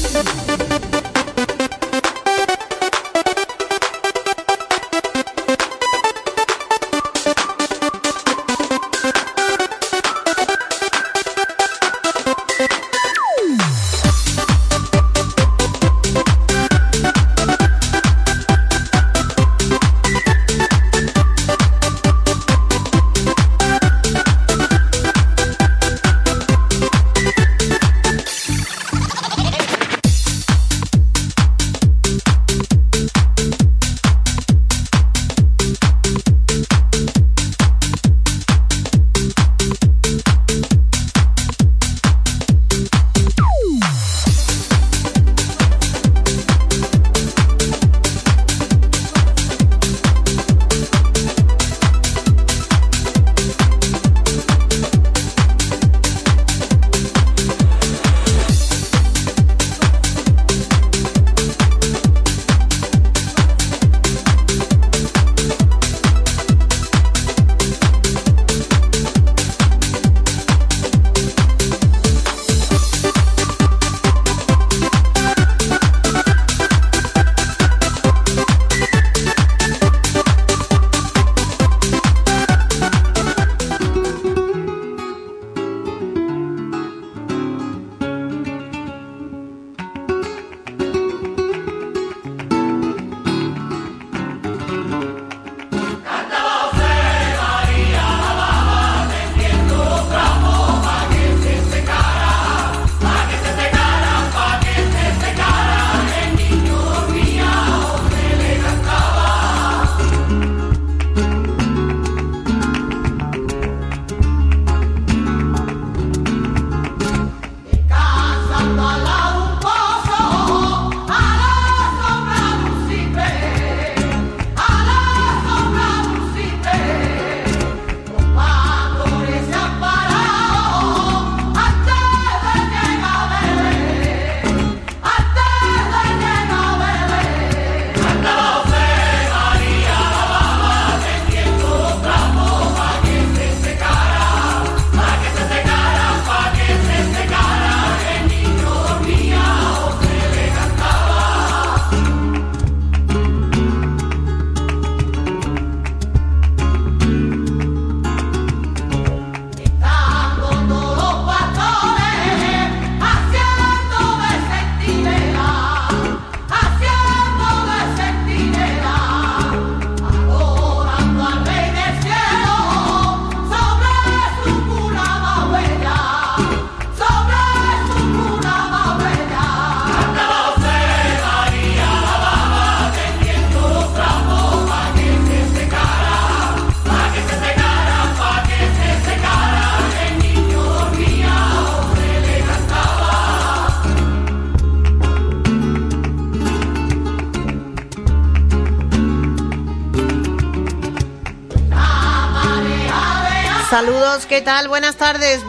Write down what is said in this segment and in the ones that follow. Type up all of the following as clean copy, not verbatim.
Saludos, ¿qué tal? Buenas tardes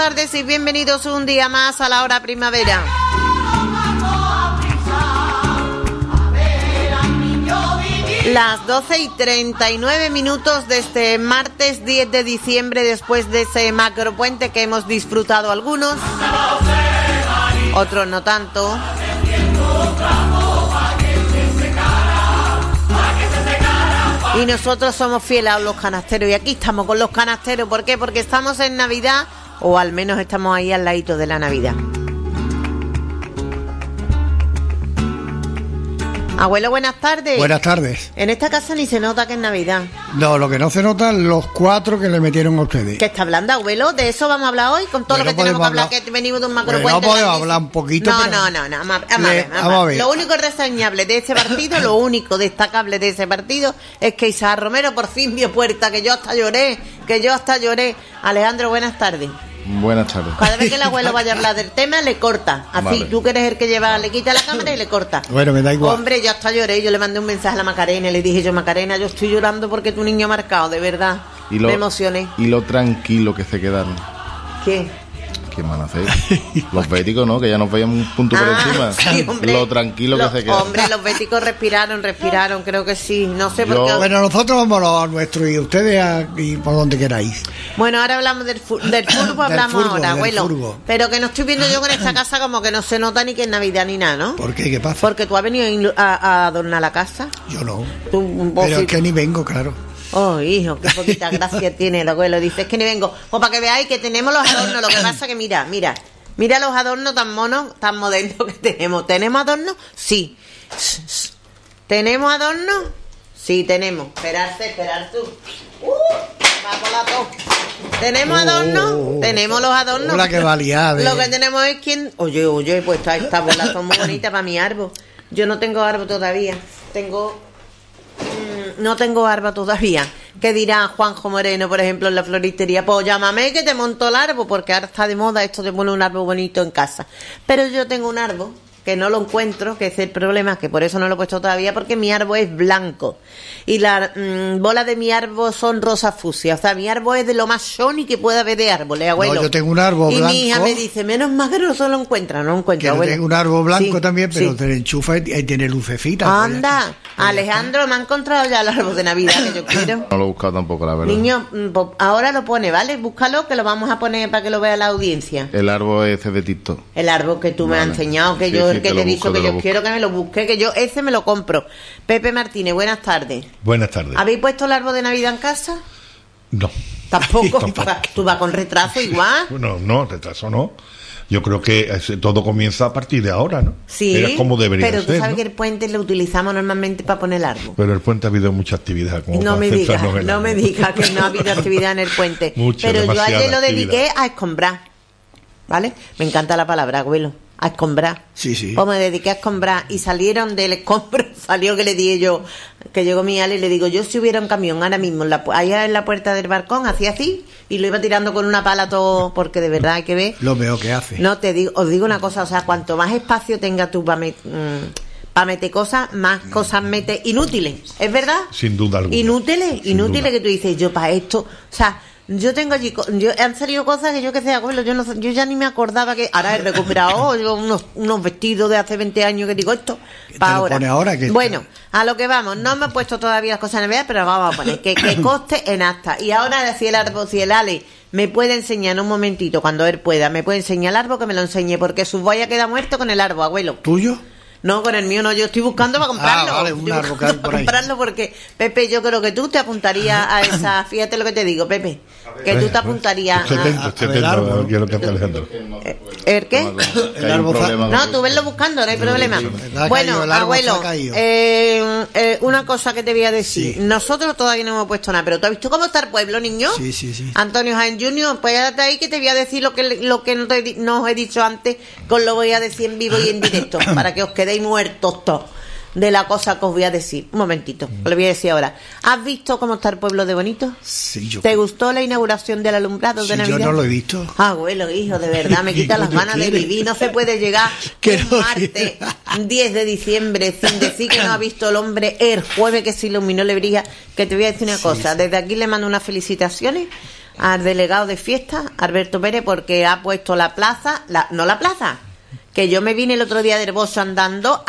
y bienvenidos un día más a la hora primavera. Las 12:39 de este martes 10 de diciembre, después de ese macropuente que hemos disfrutado algunos, otros no tanto. Y nosotros somos fieles a los canasteros y aquí estamos con los canasteros. ¿Por qué? Porque estamos en Navidad, o al menos estamos ahí al ladito de la Navidad. Abuelo, buenas tardes. Buenas tardes. En esta casa ni se nota que es Navidad. No, lo que no se nota es los 4 que le metieron a ustedes. ¿Qué está hablando, abuelo? ¿De eso vamos a hablar hoy? Con todo lo que tenemos que hablar, que venimos de un macropuente. No podemos hablar un poquito. No. Vamos a ver. Lo único reseñable de ese partido, lo único destacable de ese partido es que Isaac Romero por fin vio puerta, que yo hasta lloré. Alejandro, buenas tardes. Buenas tardes. Cada vez que el abuelo vaya a hablar del tema, le corta. Así, vale. Tú que eres el que lleva, le quita la cámara y le corta. Bueno, me da igual. Hombre, yo hasta lloré. Yo le mandé un mensaje a la Macarena y le dije yo, Macarena, yo estoy llorando porque tu niño ha marcado, de verdad. Me emocioné. Y lo tranquilo que se quedaron. ¿Qué? ¿Qué van a hacer? Los béticos, ¿no? Que ya nos veían un punto por encima. Sí, hombre, lo tranquilo que se queda. Hombre, los béticos respiraron, creo que sí. No sé por qué. Bueno, nosotros vamos a nuestro y ustedes y por donde queráis. Bueno, ahora hablamos del furbo, hablamos ahora, abuelo. Furbo. Pero que no estoy viendo yo con esta casa como que no se nota ni que es Navidad ni nada, ¿no? ¿Por qué? ¿Qué pasa? Porque tú has venido a adornar la casa. Yo no. Pero es que ni vengo, claro. Oh, hijo, qué poquita gracia tiene el abuelo. Dice, es que ni vengo. Pues para que veáis que tenemos los adornos. Lo que pasa que mira los adornos tan monos, tan modernos que tenemos. ¿Tenemos adornos? Sí. ¿Tenemos adornos? Sí, tenemos. Esperar tú. Vamos la tos. ¿Tenemos adornos? Tenemos los adornos. Hola, que valía. Lo que tenemos es quien... Oye, pues estas bolas son muy bonitas para mi árbol. Yo no tengo árbol todavía. No tengo árbol todavía. ¿Qué dirá Juanjo Moreno, por ejemplo, en la floristería? Pues llámame que te monto el árbol, porque ahora está de moda esto de poner un árbol bonito en casa. Pero yo tengo un árbol que no lo encuentro, que es el problema, que por eso no lo he puesto todavía, porque mi árbol es blanco y las bolas de mi árbol son rosa fucsia. O sea, mi árbol es de lo más shiny que pueda haber de árboles, abuelo. No, yo tengo un árbol blanco. Y mi hija me dice, menos mal que no se lo encuentra, no encuentro, abuelo. Yo tengo un árbol blanco también, pero te enchufa y tiene lucecita. Anda, Alejandro, me ha encontrado ya el árbol de Navidad que yo quiero. No lo he buscado tampoco, la verdad. Niño, ahora lo pone, ¿vale? Búscalo, que lo vamos a poner para que lo vea la audiencia. El árbol ese de TikTok. El árbol que tú me has enseñado, que yo, el que te he dicho que yo quiero que me lo busque, que yo ese me lo compro. Pepe Martínez, buenas tardes. Buenas tardes. ¿Habéis puesto el árbol de Navidad en casa? No. ¿Tampoco? ¿Tú vas con retraso igual? No, retraso no. Yo creo que todo comienza a partir de ahora, ¿no? Sí, es como debería pero ser, tú sabes, ¿no? que el puente lo utilizamos normalmente para poner el árbol. Pero el puente ha habido mucha actividad. Como no me digas que no ha habido actividad en el puente. Pero yo ayer lo dediqué a escombrar, ¿vale? Me encanta la palabra, abuelo. A escombrar. Sí. Pues me dediqué a escombrar y salieron del escombro, salió que le dije yo, que llegó mi Ale y le digo, yo si hubiera un camión ahora mismo allá en la puerta del balcón, hacía así y lo iba tirando con una pala todo, porque de verdad hay que ver lo veo que hace. No, os digo una cosa, o sea, cuanto más espacio tengas tú para meter cosas, más cosas metes inútiles, ¿es verdad? Sin duda alguna. Inútiles que tú dices, yo para esto, o sea, yo tengo allí, han salido cosas que yo que sé, abuelo, yo ya ni me acordaba que ahora he recuperado yo unos vestidos de hace 20 años que digo esto para ahora. Bueno, a lo que vamos, no me he puesto todavía las cosas en Navidad, pero vamos a poner que coste en acta. Y ahora si el Ale me puede enseñar en un momentito, cuando él pueda, me puede enseñar el árbol, que me lo enseñe, porque su boya queda muerto con el árbol, abuelo. ¿Tuyo? No, con el mío no, yo estoy buscando para comprarlo. Vale, un árbol que hay por ahí. Comprarlo porque, Pepe, yo creo que tú te apuntarías a esa, fíjate lo que te digo, Pepe, que tú te apuntarías a quiero que Alejandro. ¿El qué? El árbol. No, tú venlo buscando, no hay problema. Bueno, abuelo, una cosa que te voy a decir. Nosotros todavía no hemos puesto nada, pero ¿tú has visto cómo está el pueblo, niño? Sí. Antonio Jaén Jr., pues quédate ahí que te voy a decir lo que no os he dicho antes, que os lo voy a decir en vivo y en directo, para que os quedéis muertos todos de la cosa que os voy a decir. Un momentito, lo voy a decir ahora. ¿Has visto cómo está el pueblo de bonito? Sí, ¿Te gustó la inauguración del alumbrado de Navidad? Yo no lo he visto. Abuelo, hijo, de verdad, me quita las ganas de vivir. No se puede llegar un martes 10 de diciembre sin decir que no ha visto el hombre el jueves que se iluminó le brilla. Que te voy a decir una cosa. Desde aquí le mando unas felicitaciones al delegado de fiesta, Alberto Pérez, porque ha puesto la plaza, no la plaza, que yo me vine el otro día de Herboso andando,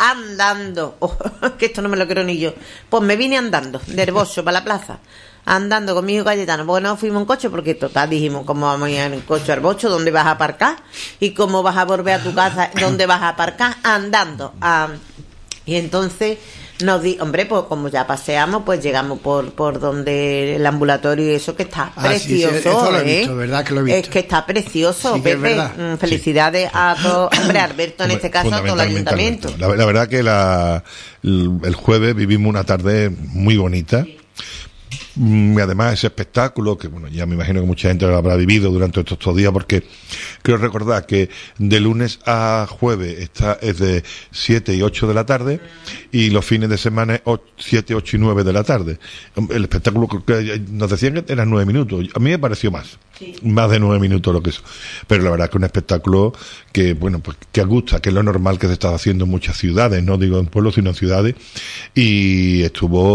que esto no me lo creo ni yo, pues me vine andando de Herboso para la plaza, andando con mi hijo Cayetano, porque no fuimos en coche, porque total dijimos, ¿cómo vamos a ir en coche a Herboso? ¿Dónde vas a aparcar? ¿Y cómo vas a volver a tu casa? ¿Dónde vas a aparcar? Andando. Y entonces nos hombre, pues como ya paseamos, pues llegamos por donde el ambulatorio y eso, que está precioso. Sí, eso lo he visto, ¿verdad? Que lo he visto. Es que está precioso, sí, Pepe. Felicidades a todos, hombre, Alberto, en este caso, a todo el ayuntamiento. La verdad que el jueves vivimos una tarde muy bonita. Además ese espectáculo que bueno, ya me imagino que mucha gente lo habrá vivido durante estos 2 días, porque creo recordar que de lunes a jueves es de 7 y 8 de la tarde y los fines de semana es 7, 8 y 9 de la tarde. El espectáculo que nos decían que eran 9 minutos, a mí me pareció más de 9 minutos lo que eso, pero la verdad que un espectáculo que bueno, pues que gusta, que es lo normal que se está haciendo en muchas ciudades, no digo en pueblos sino en ciudades, y estuvo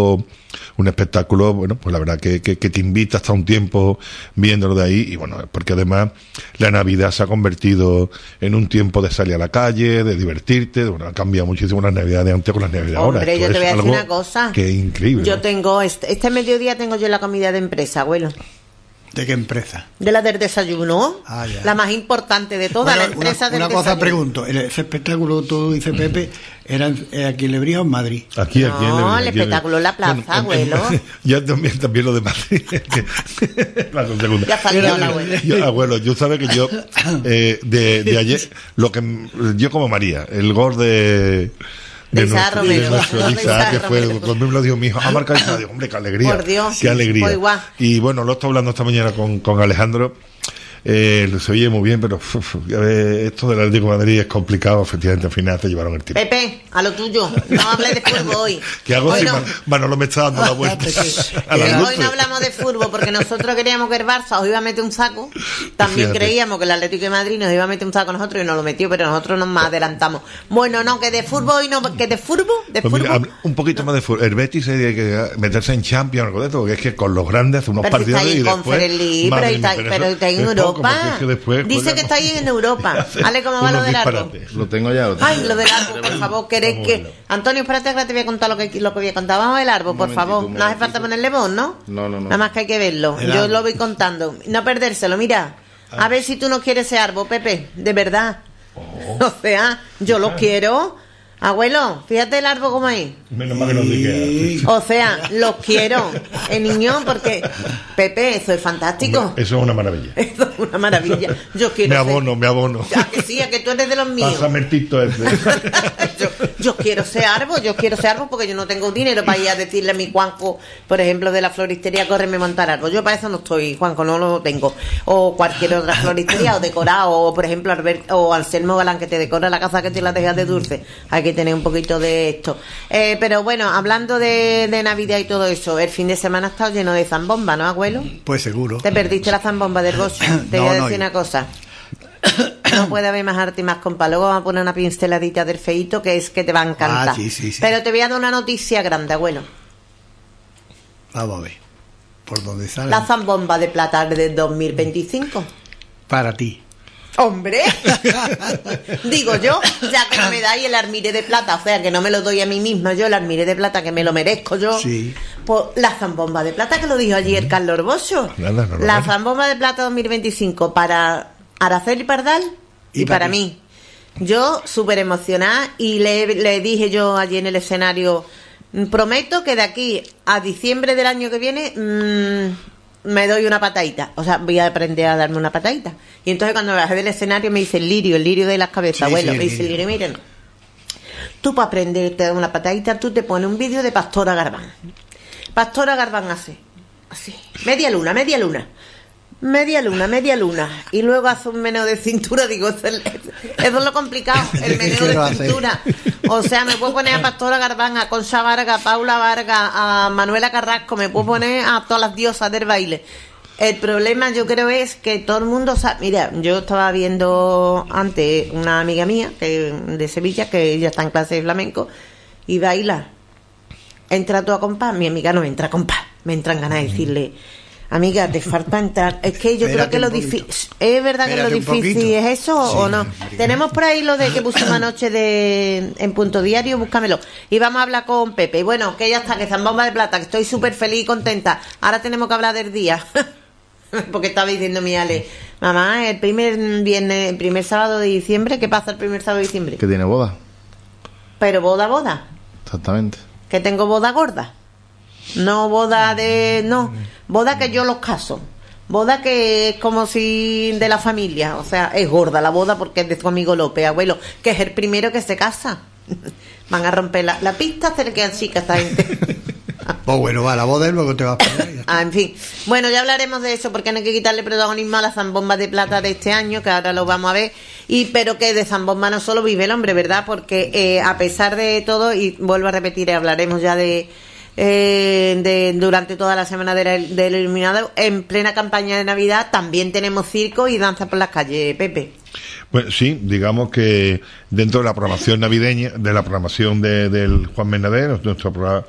un espectáculo, bueno, pues la verdad que te invita hasta un tiempo viéndolo de ahí, y bueno, porque además la Navidad se ha convertido en un tiempo de salir a la calle, de divertirte, bueno, ha cambiado muchísimo la Navidad de antes con las Navidades ahora. Hombre, yo te voy a decir una cosa. Que es increíble. Yo tengo, este mediodía tengo yo la comida de empresa, abuelo. ¿De qué empresa? De la del desayuno. Ya. La más importante de todas, bueno, la empresa del desayuno. Una cosa pregunto, ese espectáculo, tú dice Pepe, ¿era aquí en Lebría o en Madrid? Aquí no, en Lebría, el espectáculo en la plaza, abuelo. Ya también lo de Madrid. La segunda. Ya salió el abuelo. Abuelo, yo sabes que yo, de ayer, yo como María, el gol de Isaac Romero, que fue conmigo, lo dijo mi hijo, ha marcado Isaac, digo, hombre, qué alegría, por Dios, qué alegría. Pues y bueno, lo he estado hablando esta mañana con Alejandro. Se oye muy bien, pero esto del Atlético de Madrid es complicado. Efectivamente, al final te llevaron el tiempo. Pepe, a lo tuyo, no hables de fútbol hoy. ¿Qué hago si Manolo me está dando la vuelta? Hoy no hablamos de fútbol porque nosotros queríamos que el Barça os iba a meter un saco. También creíamos que el Atlético de Madrid nos iba a meter un saco a nosotros y nos lo metió, pero nosotros nos más adelantamos. Bueno, no, que de fútbol hoy no, que de fútbol. Pues mira, un poquito más de fútbol. El Betis tiene que meterse en Champions, algo de esto, porque es que con los grandes hace unos partidos y después. Pero está en Europa. Dice que está ahí en Europa. Ale, ¿cómo va lo del árbol? Lo tengo ya. Ay, lo del árbol, por favor, ¿querés que... Antonio, espérate que te voy a contar lo que voy a contar. Vamos al árbol, por favor. No hace falta ponerle voz, ¿no? No. Nada más que hay que verlo. Yo lo voy contando. No perdérselo, mira. A ver si tú no quieres ese árbol, Pepe. De verdad. O sea, yo lo quiero... Abuelo, fíjate el árbol como es. Menos mal que no digas. O sea, los quiero, niño, porque Pepe, eso es fantástico. Eso es una maravilla. Eso es una maravilla. Yo quiero. Me abono. Ya que sí, a que tú eres de los míos. Pásame el tito ese. yo quiero ese árbol, porque yo no tengo dinero para ir a decirle a mi Juanco, por ejemplo, de la floristería, córreme a montar árbol. Yo para eso no estoy, Juanco, no lo tengo. O cualquier otra floristería, o decorado, o por ejemplo, o Anselmo Galán, que te decora la casa que te la dejas de dulce. Hay que tener un poquito de esto. Pero bueno, hablando de Navidad y todo eso, el fin de semana ha estado lleno de zambomba, ¿no, abuelo? Pues seguro. Te perdiste la zambomba del Bosch. Te voy a decir una cosa. No puede haber más arte y más compa. Luego vamos a poner una pinceladita del feíto, que es que te va a encantar. Sí. Pero te voy a dar una noticia grande, abuelo. Vamos a ver. ¿Por dónde sale? La zambomba de plata de 2025. Para ti. Hombre, digo yo, ya que no me dais el armire de plata, o sea, que no me lo doy a mí mismo yo, el armire de plata, que me lo merezco yo, sí. Pues la zambomba de plata, que lo dijo ayer Carlos Orboso, la zambomba de plata 2025 para Araceli Pardal y para mí. Yo súper emocionada, y le dije yo allí en el escenario, prometo que de aquí a diciembre del año que viene... me doy una patadita, o sea, voy a aprender a darme una patadita. Y entonces cuando me bajé del escenario me dice el lirio de las cabezas, abuelo, me dice el lirio, miren, tú para aprenderte a dar una patadita, tú te pones un vídeo de Pastora Garbán. Pastora Garbán hace así, media luna, y luego hace un meneo de cintura. Digo, eso es lo complicado, el meneo de cintura. O sea, me puedo poner a Pastora Garbán, a Concha Varga, a Paula Varga, a Manuela Carrasco, me puedo poner a todas las diosas del baile. El problema, yo creo, es que todo el mundo sabe. Mira, yo estaba viendo antes una amiga mía de Sevilla, que ella está en clase de flamenco, y baila. Entra tú a compás, mi amiga no entra a compás, me entran ganas de decirle: amiga, te falta entrar. Es que yo creo que lo difícil... ¿Es verdad que lo difícil es eso o no? Tenemos por ahí lo de que pusimos anoche en Punto Diario, búscamelo. Y vamos a hablar con Pepe. Y bueno, que ya está, que zambomba de plata, que estoy súper feliz y contenta. Ahora tenemos que hablar del día. Porque estaba diciendo mi Ale, mamá, el primer sábado de diciembre, ¿qué pasa el primer sábado de diciembre? Que tiene boda. Pero boda. Exactamente. Que tengo boda gorda. No boda boda que yo los caso, boda que es como si de la familia, o sea, es gorda la boda porque es de tu amigo López, abuelo, que es el primero que se casa. Van a romper la pista, se le quedan chicas esta gente. Pues bueno, va, la boda y luego te vas a poner. En fin, bueno, ya hablaremos de eso, porque no hay que quitarle protagonismo a la zambomba de plata de este año, que ahora lo vamos a ver, pero que de zambomba no solo vive el hombre, ¿verdad? Porque a pesar de todo, y vuelvo a repetir, hablaremos ya durante toda la semana del Iluminado, en plena campaña de Navidad también tenemos circo y danza por las calles, Pepe. Pues sí, digamos que dentro de la programación navideña, de la programación del Juan Mercader, nuestro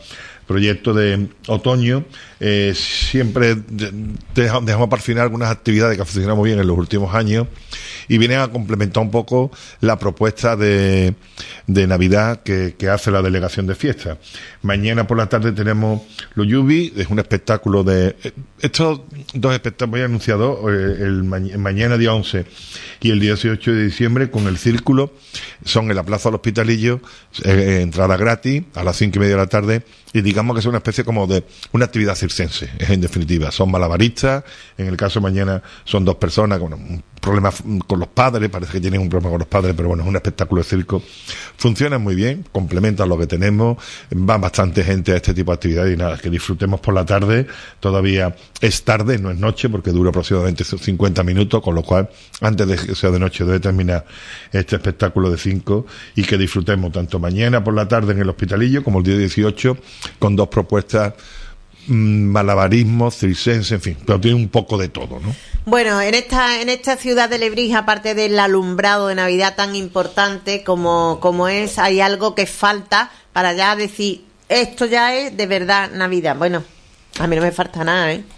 proyecto de otoño, siempre dejamos para el final algunas actividades que funcionan muy bien en los últimos años y vienen a complementar un poco la propuesta de Navidad que hace la delegación de fiesta. Mañana por la tarde tenemos los Yubi, es un espectáculo de... Estos dos espectáculos voy a anunciar mañana día 11 y el día 18 de diciembre con el Círculo, son en la Plaza del Hospitalillo, entrada gratis a las 5:30 de la tarde, y digamos que es una especie como de una actividad circense, en definitiva. Son malabaristas, en el caso de mañana son dos personas con un problema con los padres, parece que tienen un problema con los padres, pero bueno, es un espectáculo de circo. Funciona muy bien, complementan lo que tenemos, va bastante gente a este tipo de actividades y nada, que disfrutemos por la tarde, todavía es tarde, no es noche, porque dura aproximadamente 50 minutos, con lo cual, antes de que sea de noche, debe terminar este espectáculo de 5 y que disfrutemos tanto mañana por la tarde en el Hospitalillo como el día 18 con dos propuestas, malabarismo, circense, en fin, pero tiene un poco de todo, ¿no? Bueno, en esta ciudad de Lebrija, aparte del alumbrado de Navidad tan importante como es, hay algo que falta para ya decir, esto ya es de verdad Navidad. Bueno, a mí no me falta nada, ¿eh?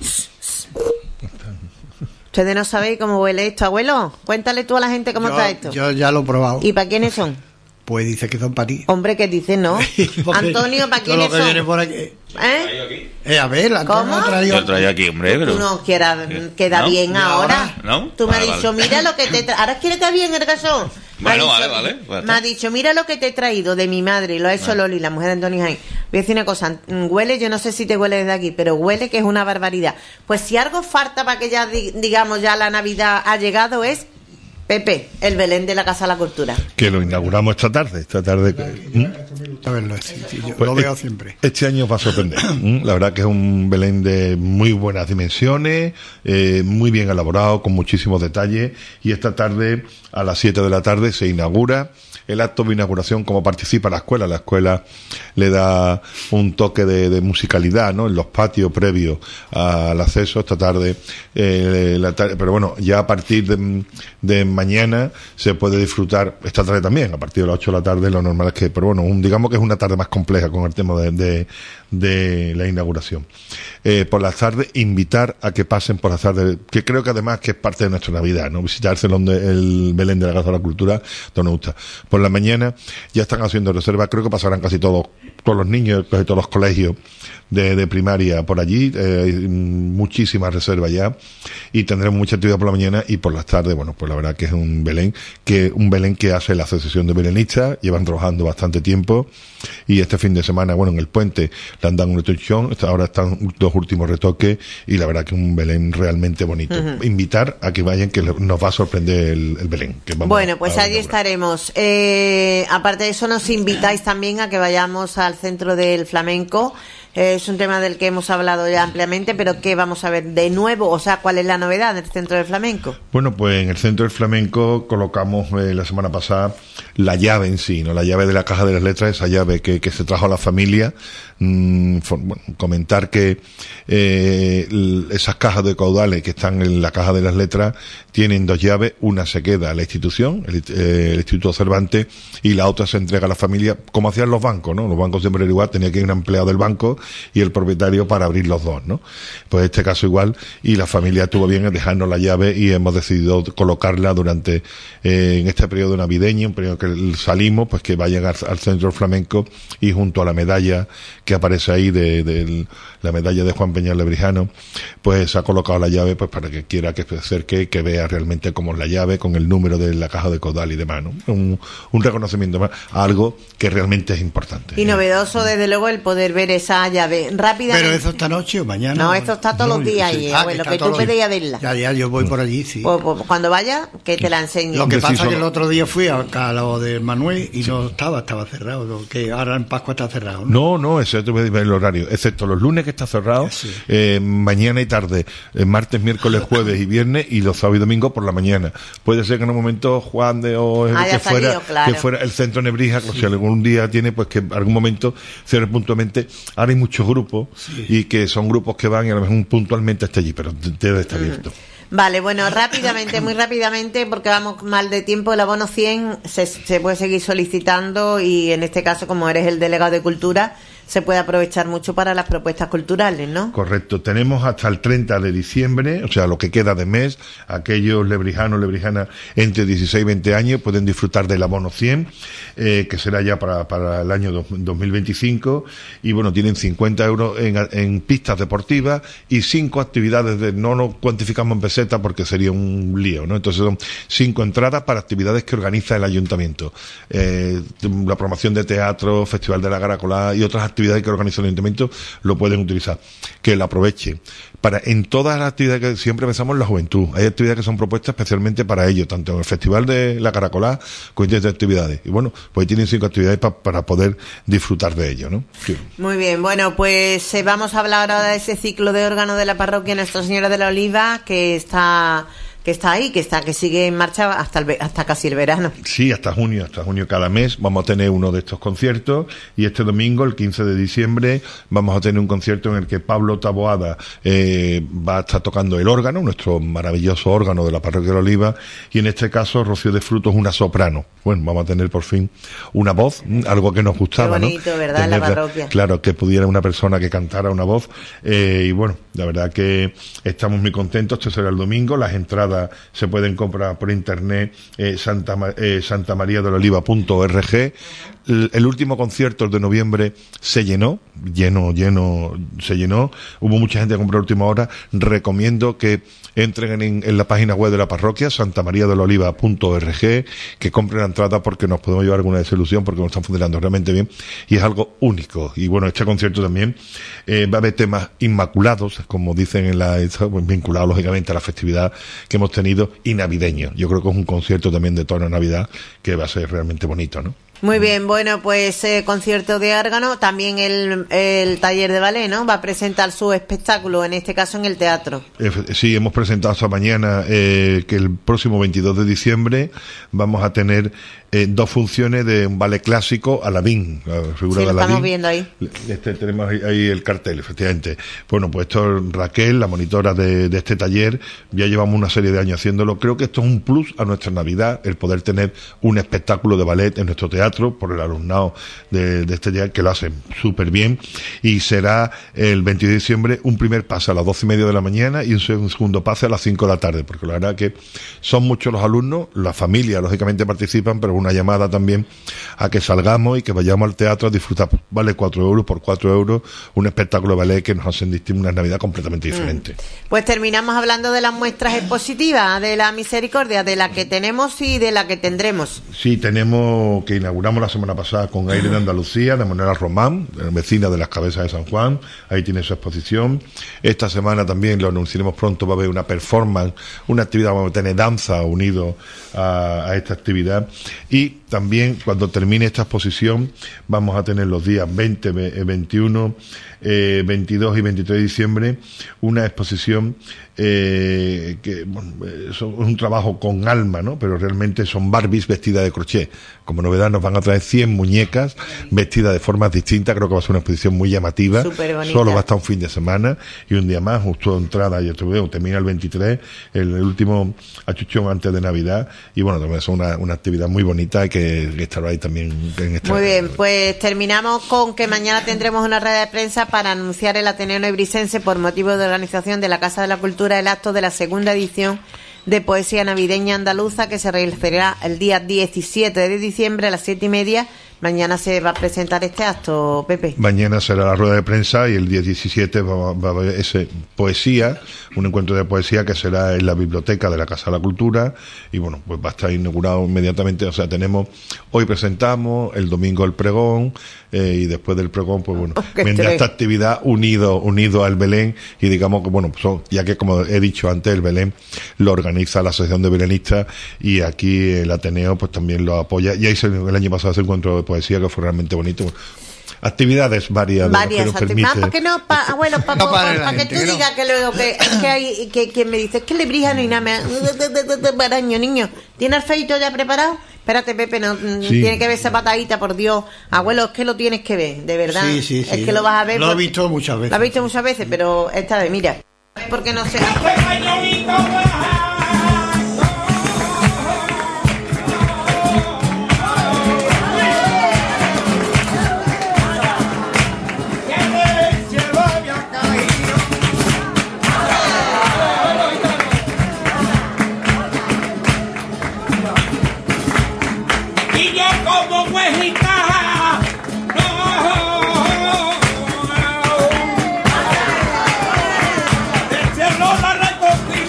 ¿Ustedes no sabéis cómo huele esto, abuelo? Cuéntale tú a la gente cómo está esto. Yo ya lo he probado. ¿Y para quiénes son? Pues dice que son para ti. Hombre, ¿qué dices, no? Antonio, ¿para quiénes son? Viene por aquí. A ver, ¿cómo? Yo traía aquí, hombre, pero... Tú no queda bien ahora. ¿No? Tú me has dicho, mira lo que te ahora quiere estar bien el gasón. Bueno, vale. Me ha dicho, mira lo que te he traído de mi madre, lo ha hecho Loli, la mujer de Antonio Jaén. Voy a decir una cosa, huele, yo no sé si te huele desde aquí, pero huele que es una barbaridad. Pues si algo falta para que ya, digamos, ya la Navidad ha llegado es... Pepe, el Belén de la Casa de la Cultura. Que lo inauguramos esta tarde. Lo veo siempre. Este año va a sorprender. La verdad que es un Belén de muy buenas dimensiones, muy bien elaborado, con muchísimos detalles. Y esta tarde, a las 7 de la tarde, se inaugura el acto de inauguración. Como participa la escuela le da un toque de musicalidad, ¿no? En los patios previos al acceso esta tarde, pero bueno, ya a partir de mañana se puede disfrutar, esta tarde también, a partir de las 8 de la tarde, lo normal es que, pero bueno, digamos que es una tarde más compleja con el tema de la inauguración. Por las tardes, invitar a que pasen por las tardes, que creo que además que es parte de nuestra Navidad, ¿no? Visitarse el Belén de la Casa de la Cultura, nos gusta. Por la mañana ya están haciendo reservas, creo que pasarán casi todos los niños, casi todos los colegios de primaria por allí, muchísimas reservas ya, y tendremos mucha actividad por la mañana y por las tardes. Bueno, pues la verdad que es un Belén que hace la Asociación de Belenistas, llevan trabajando bastante tiempo, y este fin de semana, bueno, en el puente le han dado una introducción, ahora están los últimos retoques, y la verdad que es un Belén realmente bonito. Invitar a que vayan, que nos va a sorprender el Belén. Bueno, pues allí estaremos. Aparte de eso, nos invitáis también a que vayamos al Centro del Flamenco. Es un tema del que hemos hablado ya ampliamente, pero ¿qué vamos a ver de nuevo? O sea, ¿cuál es la novedad del Centro del Flamenco? Bueno, pues en el Centro del Flamenco colocamos la semana pasada la llave en sí, ¿no? La llave de la Caja de las Letras, esa llave que se trajo a la familia. Comentar que esas cajas de caudales que están en la Caja de las Letras tienen dos llaves, una se queda a la institución, el Instituto Cervantes, y la otra se entrega a la familia, como hacían los bancos, ¿no? Los bancos siempre era igual, tenía que ir un empleado del banco y el propietario para abrir los dos, ¿no? Pues en este caso igual, y la familia estuvo bien en dejarnos la llave y hemos decidido colocarla durante en este periodo navideño, un periodo que salimos, pues que vayan al Centro Flamenco, y junto a la medalla que aparece ahí de la medalla de Juan Peña Lebrijano, pues se ha colocado la llave, pues para que quiera que se acerque, que vea realmente cómo es la llave, con el número de la caja de caudal y demás, ¿no? Un reconocimiento más, algo que realmente es importante. Y novedoso, desde luego, el poder ver esa llave rápidamente. ¿Pero eso esta noche o mañana? No, esto está todos los días ahí, abuelo, que tú puedes ir a verla. Ya, yo voy por allí, sí. Pues cuando vaya, que te la enseñe. Lo que pasa es que el otro día fui a lo de Manuel y no estaba cerrado, que ahora en Pascua está cerrado, ¿no? No, eso te voy a ver el horario, excepto los lunes que está cerrado, sí. Mañana y tarde, martes, miércoles, jueves y viernes, y los sábados y domingos por la mañana. Puede ser que en un momento Juan que fuera el centro Nebrija, sí. Si algún día tiene, pues que en algún momento cierre puntualmente. Ahora hay muchos grupos, sí. Y que son grupos que van y a lo mejor puntualmente esté allí, pero debe estar abierto. Vale, bueno, muy rápidamente, porque vamos mal de tiempo, el abono 100 se puede seguir solicitando, y en este caso, como eres el delegado de Cultura, se puede aprovechar mucho para las propuestas culturales, ¿no? Correcto. Tenemos hasta el 30 de diciembre, o sea, lo que queda de mes, aquellos lebrijanos, lebrijanas entre 16 y 20 años pueden disfrutar del abono 100, que será ya para el año 2025, y bueno, tienen 50 euros en pistas deportivas y 5 actividades no lo cuantificamos en pesetas porque sería un lío, ¿no? Entonces son 5 entradas para actividades que organiza el ayuntamiento. La programación de teatro, Festival de la Caracolá y otras actividades que organiza el ayuntamiento lo pueden utilizar. Que la aprovechen. En todas las actividades que siempre pensamos en la juventud, hay actividades que son propuestas especialmente para ellos, tanto en el Festival de la Caracolá como en otras actividades. Y bueno, pues tienen 5 actividades para poder disfrutar de ello, ¿no? Sí. Muy bien, bueno, pues vamos a hablar ahora de ese ciclo de órgano de la parroquia Nuestra Señora de la Oliva que está ahí, que sigue en marcha hasta casi el verano. Sí, hasta junio cada mes vamos a tener uno de estos conciertos, y este domingo, el 15 de diciembre, vamos a tener un concierto en el que Pablo Taboada va a estar tocando el órgano, nuestro maravilloso órgano de la Parroquia de la Oliva, y en este caso Rocío de Frutos, una soprano. Bueno, vamos a tener por fin una voz, algo que nos gustaba, qué bonito, ¿no? ¿Verdad? En la parroquia. Claro, que pudiera una persona que cantara una voz, y bueno, la verdad que estamos muy contentos. Este será el domingo, las entradas se pueden comprar por internet, santamariadeloliva.org. El último concierto, el de noviembre, se llenó. Hubo mucha gente que compró a última hora. Recomiendo que entren en la página web de la parroquia, santamariadeloliva.org, que compren la entrada porque nos podemos llevar alguna desilusión porque nos están funcionando realmente bien y es algo único. Y bueno, este concierto también va a haber temas inmaculados, como dicen vinculados lógicamente a la festividad que hemos tenido, y navideños. Yo creo que es un concierto también de tono Navidad que va a ser realmente bonito, ¿no? Muy bien, bueno, pues concierto de órgano, también el taller de ballet, ¿no? Va a presentar su espectáculo, en este caso en el teatro. Sí, hemos presentado esta mañana que el próximo 22 de diciembre vamos a tener 2 funciones de un ballet clásico, Aladín, la figura de Aladín. Estamos viendo ahí. Tenemos ahí el cartel, efectivamente. Bueno, pues esto es Raquel, la monitora de este taller, ya llevamos una serie de años haciéndolo. Creo que esto es un plus a nuestra Navidad, el poder tener un espectáculo de ballet en nuestro teatro, por el alumnado de este taller, que lo hacen súper bien, y será el 22 de diciembre un primer pase a las 12:30 de la mañana y un segundo pase a las 5 de la tarde, porque la verdad que son muchos los alumnos, las familias lógicamente participan, pero una llamada también a que salgamos y que vayamos al teatro a disfrutar. Vale 4 euros, por 4 euros un espectáculo de ballet que nos hacen una Navidad completamente diferente. Pues terminamos hablando de las muestras expositivas de la misericordia, de la que tenemos y de la que tendremos. Sí, tenemos que inauguramos la semana pasada con Aire de Andalucía, de Manuela Román, vecina de las Cabezas de San Juan. Ahí tiene su exposición. Esta semana también, lo anunciaremos pronto, va a haber una performance, una actividad, vamos a tener danza unido a esta actividad. Y también, cuando termine esta exposición, vamos a tener los días 20, 21, 22 y 23 de diciembre una exposición que es un trabajo con alma, ¿no? Pero realmente son Barbies vestidas de crochet. Como novedad nos van a traer 100 muñecas vestidas de formas distintas. Creo que va a ser una exposición muy llamativa. Solo va a estar un fin de semana y un día más, justo entrada y termina el 23, el último achuchón antes de Navidad. Y bueno, también es una actividad muy bonita y que estará ahí también en esta. Muy bien, pues terminamos con que mañana tendremos una rueda de prensa para anunciar el Ateneo Nebrisense, por motivo de organización de la Casa de la Cultura, el acto de la segunda edición de Poesía Navideña Andaluza, que se realizará el día 17 de diciembre a las 7:30. Mañana se va a presentar este acto, Pepe. Mañana será la rueda de prensa y el día 17 va a haber poesía, un encuentro de poesía que será en la biblioteca de la Casa de la Cultura, y bueno, pues va a estar inaugurado inmediatamente. O sea, hoy presentamos, el domingo el pregón, y después del pregón, pues bueno, vendrá esta actividad unido al Belén, y digamos que bueno, pues ya que, como he dicho antes, el Belén lo organiza la Asociación de Belenistas, y aquí el Ateneo pues también lo apoya, y ahí el año pasado se encuentro de poesía que fue realmente bonito. Actividades varias actividades. Para que no, para que tú digas que luego que hay que me dice que lebrijano y nada me baraño, niño. ¿Tiene el feito ya preparado? Espérate, Pepe, no tiene que ver esa patadita, por Dios. Abuelo, es que lo tienes que ver, de verdad. Sí. Es que lo vas a ver. Lo he visto muchas veces. Lo has visto muchas veces, pero esta vez, mira. Porque no sé. y yo como huejita. El cielo la recogí.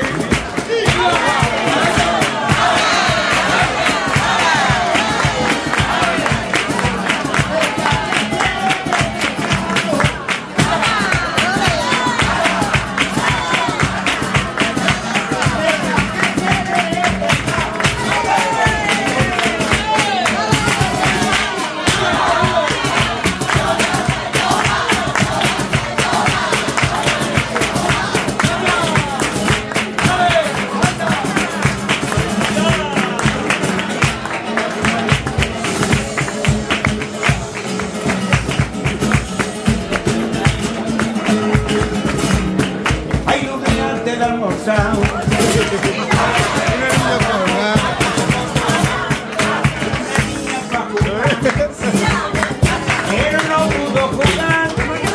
Ay, no me antes de almorzar. Pero no pudo jugar.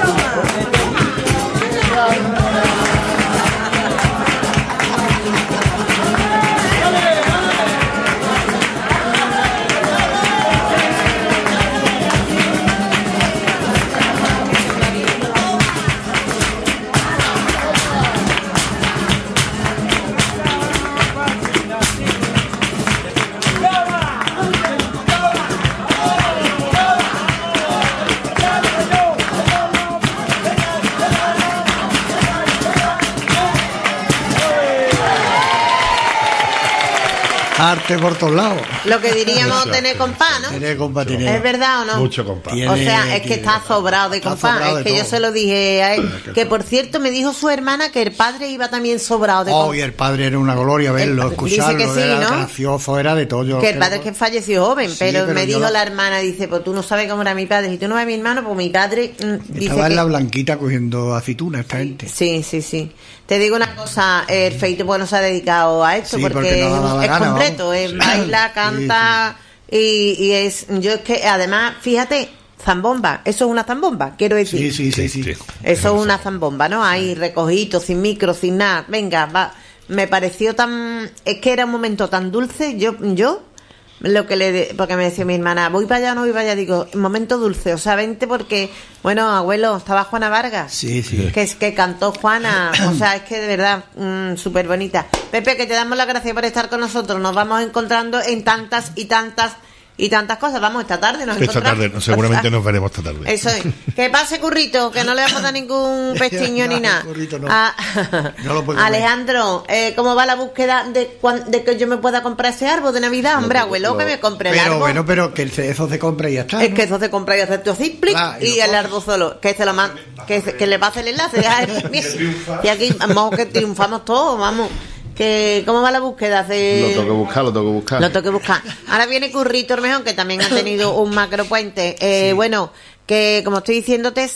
Arte por todos lados. Lo que diríamos tener compás, ¿no? Tener compás, tener. ¿Es verdad o no? Mucho compás. O sea, es que está sobrado de compás. Es que yo se lo dije a él. Que por cierto, me dijo su hermana que el padre iba también sobrado de compás. Oh, y el padre era una gloria verlo, escucharlo. Dice que sí, era ¿no? gracioso, era de todo. Que el padre es que falleció joven, Sí, pero me dijo yo la hermana, dice, pues tú no sabes cómo era mi padre. Si tú no ves a mi hermano, pues mi padre dice Estaba en que... la Blanquita cogiendo aceituna esta gente. Sí, sí, sí. Te digo una cosa, el Feito pues no se ha dedicado a esto Sí, porque porque no daba la es gana, completo, vamos. es baila, canta y es, yo es que además, fíjate, zambomba, eso es una zambomba, quiero decir. Sí. Eso es una zambomba, ¿no? Ahí recogido, sin micro, sin nada, venga, va. Me pareció tan, es que era un momento tan dulce, yo lo que porque me decía mi hermana, voy para allá o no voy para allá, digo, momento dulce, o sea, vente porque, bueno, abuelo, estaba Juana Vargas, Sí. que es que cantó Juana, o sea, es que de verdad, súper bonita. Pepe, que te damos las gracias por estar con nosotros, nos vamos encontrando en tantas cosas, vamos, esta tarde nos Esta encontramos. tarde, seguramente nos veremos esta tarde. Eso es. Que pase, Currito, que no le vamos a dar ningún pestiño ni nada. Currito no. No lo puede comer. Alejandro, ¿cómo va la búsqueda de que yo me pueda comprar ese árbol de Navidad? Hombre, abuelo, que me compre el Pero árbol. bueno, pero que eso se compra y ya está. Es ¿no? que eso se compra y hace tu zip Claro, y y lo el árbol solo, que se lo que le pase el enlace. Y aquí vamos, que triunfamos todos, vamos. Que ¿cómo va la búsqueda? Lo tengo que buscar. Lo tengo que buscar. Ahora viene Currito Ormejón, que también ha tenido un macropuente. Bueno, que como estoy diciéndote,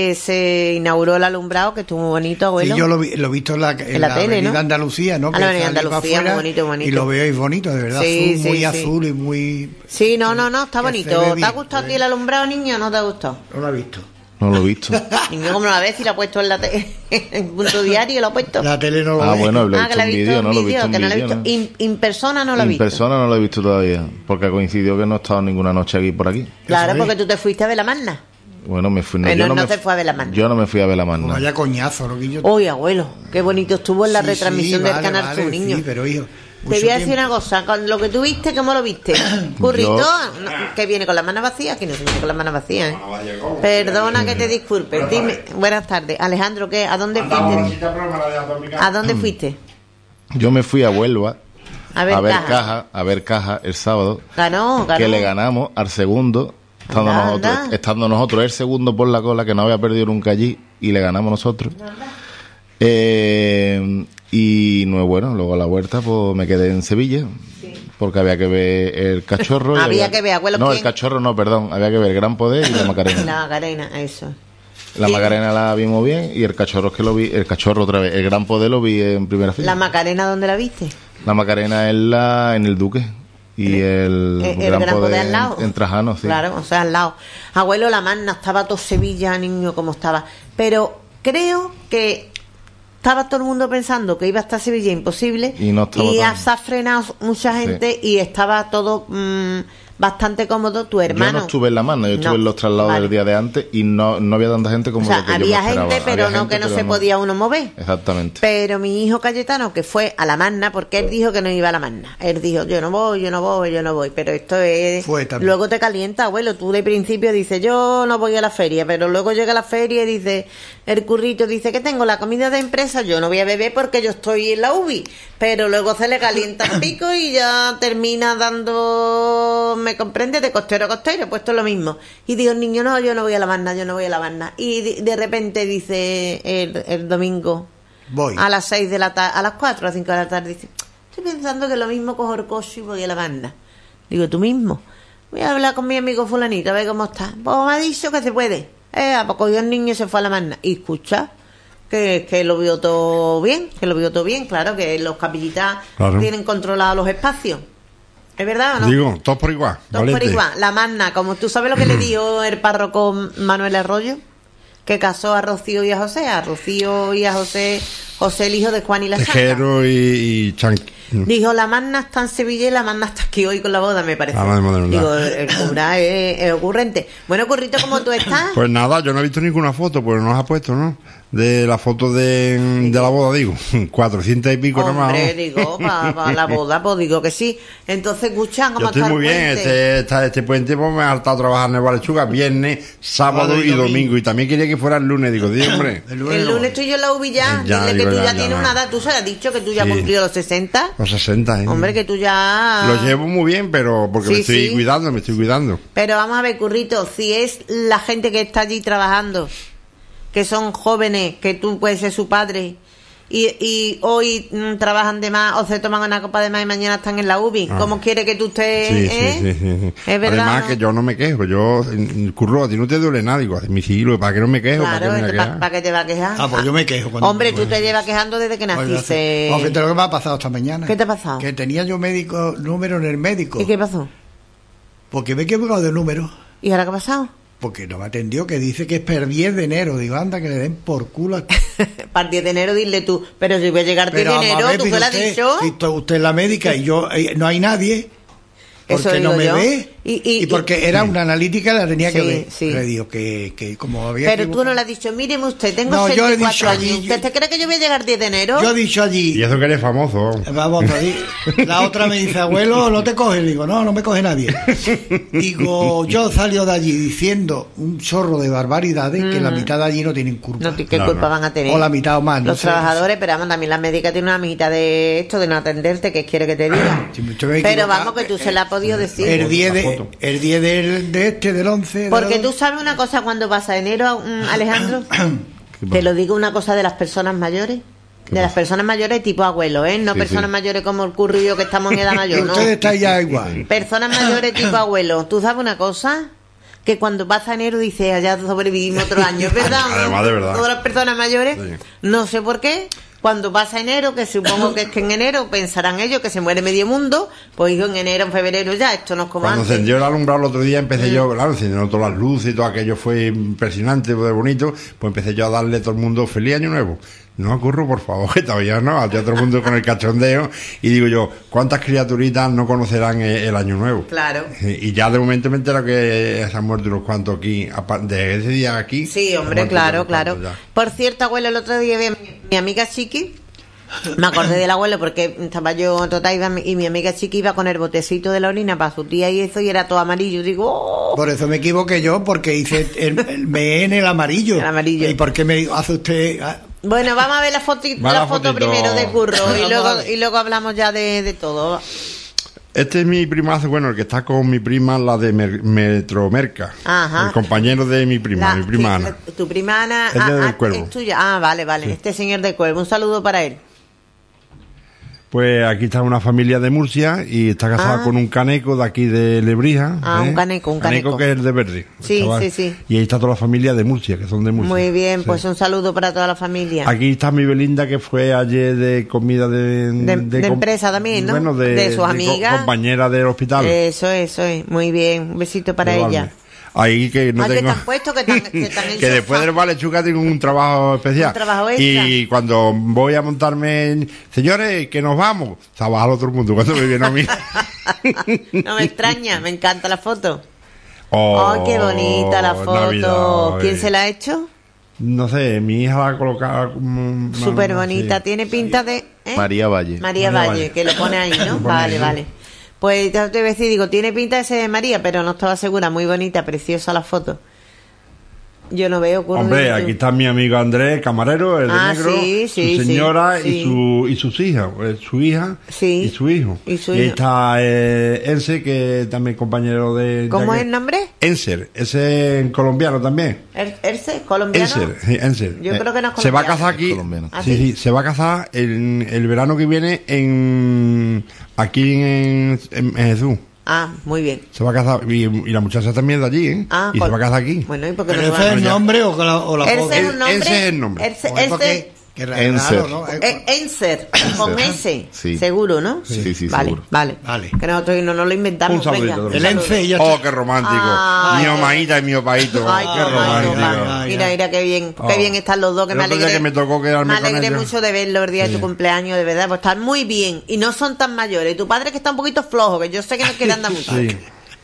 se inauguró el alumbrado, que estuvo muy bonito, abuelo. Sí, yo lo he visto en la tele, Avenida ¿no? Andalucía, ¿no? En la Avenida Andalucía, muy bonito, bonito. Y lo veo y es bonito, de verdad. Sí, azul, muy sí. azul y muy... Sí, no, está que bonito. se ve ¿Te ha bien, gustado a ti el alumbrado, niño, o no te ha gustado? No lo he visto. No lo he visto. Niño, como lo ves, si lo ha puesto en la en punto diario, lo ha puesto. La tele no lo ve. Bueno, lo he Que lo visto ha en visto vídeo, en no lo he vídeo, visto que en no lo he vídeo, visto. ¿no? En persona no lo he En visto. persona no lo he visto todavía, porque coincidió que no he estado ninguna noche aquí por aquí. Claro, Eso es. porque tú te fuiste a ver la magna. Bueno, me fui. Pero yo no te fue a ver la magna. Yo no me fui a ver la magna. Vaya coñazo, lo que yo... Oye, abuelo, qué bonito estuvo en la Sí, retransmisión sí, del vale, Canal vale, Sur, niño. Sí, pero hijo... Te voy a decir una cosa, con lo que tú viste, ¿cómo lo viste? Currito, no, que viene con las manos vacías, que no se viene con las manos vacías, ¿eh? Perdona que te disculpe. Dime, buenas tardes. Alejandro, ¿qué? ¿A dónde fuiste? ¿A dónde fuiste? Yo me fui a Huelva A ver, Caja el sábado, Ganó. que le ganamos al segundo, Anda. estando nosotros el segundo por la cola, que no había perdido nunca allí, y le ganamos nosotros. Y no es bueno, luego a la vuelta pues me quedé en Sevilla, porque había que ver el cachorro. Había que ver, abuelo, no, ¿quién? el cachorro no, perdón, había que ver el Gran Poder y la Macarena. La Macarena, eso. La Sí. Macarena la vimos bien y el cachorro es que lo vi, el cachorro otra vez, el Gran Poder lo vi en primera fila. ¿La Macarena dónde la viste? La Macarena es en el Duque y el Gran Poder al lado. en Trajano, sí. Claro, o sea, al lado. Abuelo, la magna, estaba todo Sevilla, niño, como estaba. Pero creo que estaba todo el mundo pensando que iba a estar Sevilla imposible Y no estaba y tan- se ha frenado mucha gente y estaba todo bastante cómodo. Tu hermano... Yo no estuve en la Magna, yo estuve en los traslados del día de antes y no había tanta gente como lo que yo me esperaba. Había gente, pero no que no se podía uno mover. Exactamente. Pero mi hijo Cayetano, que fue a la Magna, porque él dijo que no iba a la Magna. Él dijo, yo no voy, pero esto es... Luego te calienta, abuelo. Tú de principio dices, yo no voy a la feria, pero luego llega a la feria y dice, el currito dice que tengo la comida de empresa, yo no voy a beber porque yo estoy en la UBI. Pero luego se le calienta el pico y ya termina dando, ¿me comprende? De costero a costero, pues esto es lo mismo. Y digo, el niño, no, yo no voy a la Magna. Y de repente dice el domingo, voy a las 6 de la tarde, a las 4 o 5 de la tarde, dice, estoy pensando que lo mismo cojo el coche y voy a la Magna. Digo, ¿tú mismo? Voy a hablar con mi amigo fulanito, a ver cómo está. Pues me ha dicho que se puede. Pues cogió el niño y se fue a la Magna. Y escucha, que lo vio todo bien, claro, que los capillitas tienen controlados los espacios. ¿Es verdad o no? Digo, todos por igual. Todos por igual. La Magna, como tú sabes lo que le dijo el párroco Manuel Arroyo, que casó a Rocío y a José, José el hijo de Juan y la Chanca. Tejero y Chanca. Dijo, la Magna está en Sevilla y la Magna está aquí hoy con la boda, me parece. Digo, el cura es ocurrente. Bueno, Currito, ¿cómo tú estás? Pues nada, yo no he visto ninguna foto, pues nos ha puesto, ¿no? De la foto de la boda, digo, 400 y pico nomás. Hombre, digo, para la boda, pues digo que sí. Entonces, escuchan cómo está el puente. Yo estoy muy bien, este puente pues me ha hartado a trabajar en el Lechuga, viernes, sábado y domingo. Y también quería que fuera el lunes, digo, hombre. El lunes estoy yo en la UBI ya, dile que tú ya tienes una edad, tú se lo has dicho que tú ya has cumplido los 60. Los 60, Hombre, que tú ya... Lo llevo muy bien, pero porque me estoy cuidando. Pero vamos a ver, Currito, si es la gente que está allí trabajando, que son jóvenes, que tú puedes ser su padre, y hoy trabajan de más o se toman una copa de más y mañana están en la UBI, ¿cómo quiere que tú estés? Sí. Es verdad. Además, ¿no? que yo no me quejo, Curro, a ti no te duele nada, digo, mi siglo, ¿para qué no me quejo? Claro, ¿para qué te va a quejar? Pues yo me quejo. Hombre, tú te llevas quejando desde que naciste. Fíjate lo que me ha pasado esta mañana. ¿Qué te ha pasado? Que tenía yo número en el médico. ¿Y qué pasó? Porque me he equivocado de número. ¿Y ahora qué ha pasado? Porque no me atendió, que dice que es para el 10 de enero. Digo, anda, que le den por culo. Para el 10 de enero, dile tú. Pero si voy a llegar 10 de enero, ¿tú se lo has dicho? Usted es la médica y yo, no hay nadie. Porque no me ve. Y porque era una analítica, la tenía que ver. Le digo que como había... Pero tú no le has dicho, míreme usted, tengo 64 años. ¿Usted te cree que yo voy a llegar 10 de enero? Yo he dicho allí... Y eso que eres famoso. Vamos, la otra me dice, abuelo, ¿no te coge? Digo, no me coge nadie. Digo, yo salgo de allí diciendo un chorro de barbaridades que la mitad de allí no tienen culpa. ¿Qué culpa van a tener? O la mitad o más. Los trabajadores, pero vamos, también la médica tiene una mitad de esto, de no atenderte, que quiere que te diga. Pero vamos, que tú se la has podido decir. El 10 del 11. Porque tú sabes una cosa cuando pasa enero, Alejandro. Te lo digo, una cosa de las personas mayores. De las personas mayores tipo abuelo, No personas mayores como el Curro y yo que estamos en edad mayor, ¿no? Ustedes están ya igual. Personas mayores tipo abuelo. ¿Tú sabes una cosa? Que cuando pasa enero dice, ya sobrevivimos otro año, ¿es verdad? Además, de verdad. Todas las personas mayores, no sé por qué. Cuando pasa enero, que supongo que es que en enero pensarán ellos que se muere medio mundo, pues en enero, en febrero ya, esto no es como Cuando antes. encendió el alumbrado el otro día, empecé yo, claro, encendiendo todas las luces y todo aquello fue impresionante, fue bonito, pues empecé yo a darle a todo el mundo feliz año nuevo. No, Curro, por favor, que todavía no, a todo el mundo con el cachondeo, y digo yo, ¿cuántas criaturitas no conocerán el año nuevo? Claro. Y ya de momento me entero que se han muerto unos cuantos aquí, de ese día aquí. Sí, hombre, claro. Por cierto, abuelo, el otro día vi a mi amiga Chiqui. Me acordé del abuelo porque estaba yo total y mi amiga Chiqui iba con el botecito de la orina para su tía y eso, y era todo amarillo. Digo, ¡oh! Por eso me equivoqué yo, porque hice me en el amarillo. El amarillo. ¿Y por qué me hace usted...? Bueno, vamos a ver la foto primero de Curro y luego hablamos ya de todo. Este es mi primazo, bueno, el que está con mi prima, la de Metromerca. Ajá. El compañero de mi prima, mi prima Ana. Tu prima Ana del Cuervo. Es tuya. Vale. Sí. Este señor del Cuervo, un saludo para él. Pues aquí está una familia de Murcia y está casada con un caneco de aquí de Lebrija. Un caneco. Caneco que es el de Verdi. Sí. Y ahí está toda la familia de Murcia, que son de Murcia. Muy bien, pues un saludo para toda la familia. Aquí está mi Belinda, que fue ayer de comida de empresa también, ¿no? Bueno, de sus amigas. Compañera del hospital. Eso es. Muy bien, un besito para ella. Ahí que no tengo... que te han puesto, que que después del Valechuga tengo un trabajo especial. Un trabajo extra. Y cuando voy a montarme, señores, que nos vamos, se ha bajado todo el mundo cuando me viene a mí. No me extraña, me encanta la foto. Oh, ¡Ay, qué bonita la foto! Navidad, ¿Quién se la ha hecho? No sé, mi hija la ha colocado Súper bonita, sí. tiene pinta de... María Valle. María Valle, que lo pone ahí, ¿no? Vale, vale. Pues ya te voy a decir, digo, tiene pinta de ser María, pero no estaba segura. Muy bonita, preciosa la foto. Yo no veo... Hombre, aquí está mi amigo Andrés, camarero, el de negro, sí, sí, su señora sí. y sus hijas, su hija Sí. y su hijo. Y su ahí hijo. está Ense, que también compañero de... ¿Cómo es el nombre? Enser, ese en colombiano también. ¿Erce? ¿Colombiano? Enser, sí, Enser. Yo creo que no es colombiano. Se va a casar aquí. Colombiano. ¿Ah, Sí, sí? sí, se va a casar el verano que viene aquí en Jesús. Ah, muy bien. Se va a casar, y la muchacha también de allí, ¿eh? Ah, y se va a casar aquí. Bueno, ¿y por qué ¿Pero no se ese va? es el nombre o la foto? ¿Erce es un nombre? Ese es el nombre. Erce, Que Enser. raro, ¿no? Enser, con S, Sí. seguro, ¿no? Sí, sí, vale, seguro. Vale, Vale. que nosotros no lo inventamos. Un saludito, venga. un El saludo. Ence ya Oh, está. qué romántico. Ay, Mi omaíta y mi opaíto. Ay, Qué ay, romántico. ay. Mira, mira qué bien, qué bien están los dos, que El me otro día alegré. que me tocó quedarme me con alegré ellos. mucho de verlo el día de tu cumpleaños, de verdad, pues están muy bien y no son tan mayores. Y tu padre que está un poquito flojo, que yo sé que no quiere andar mucho. Sí.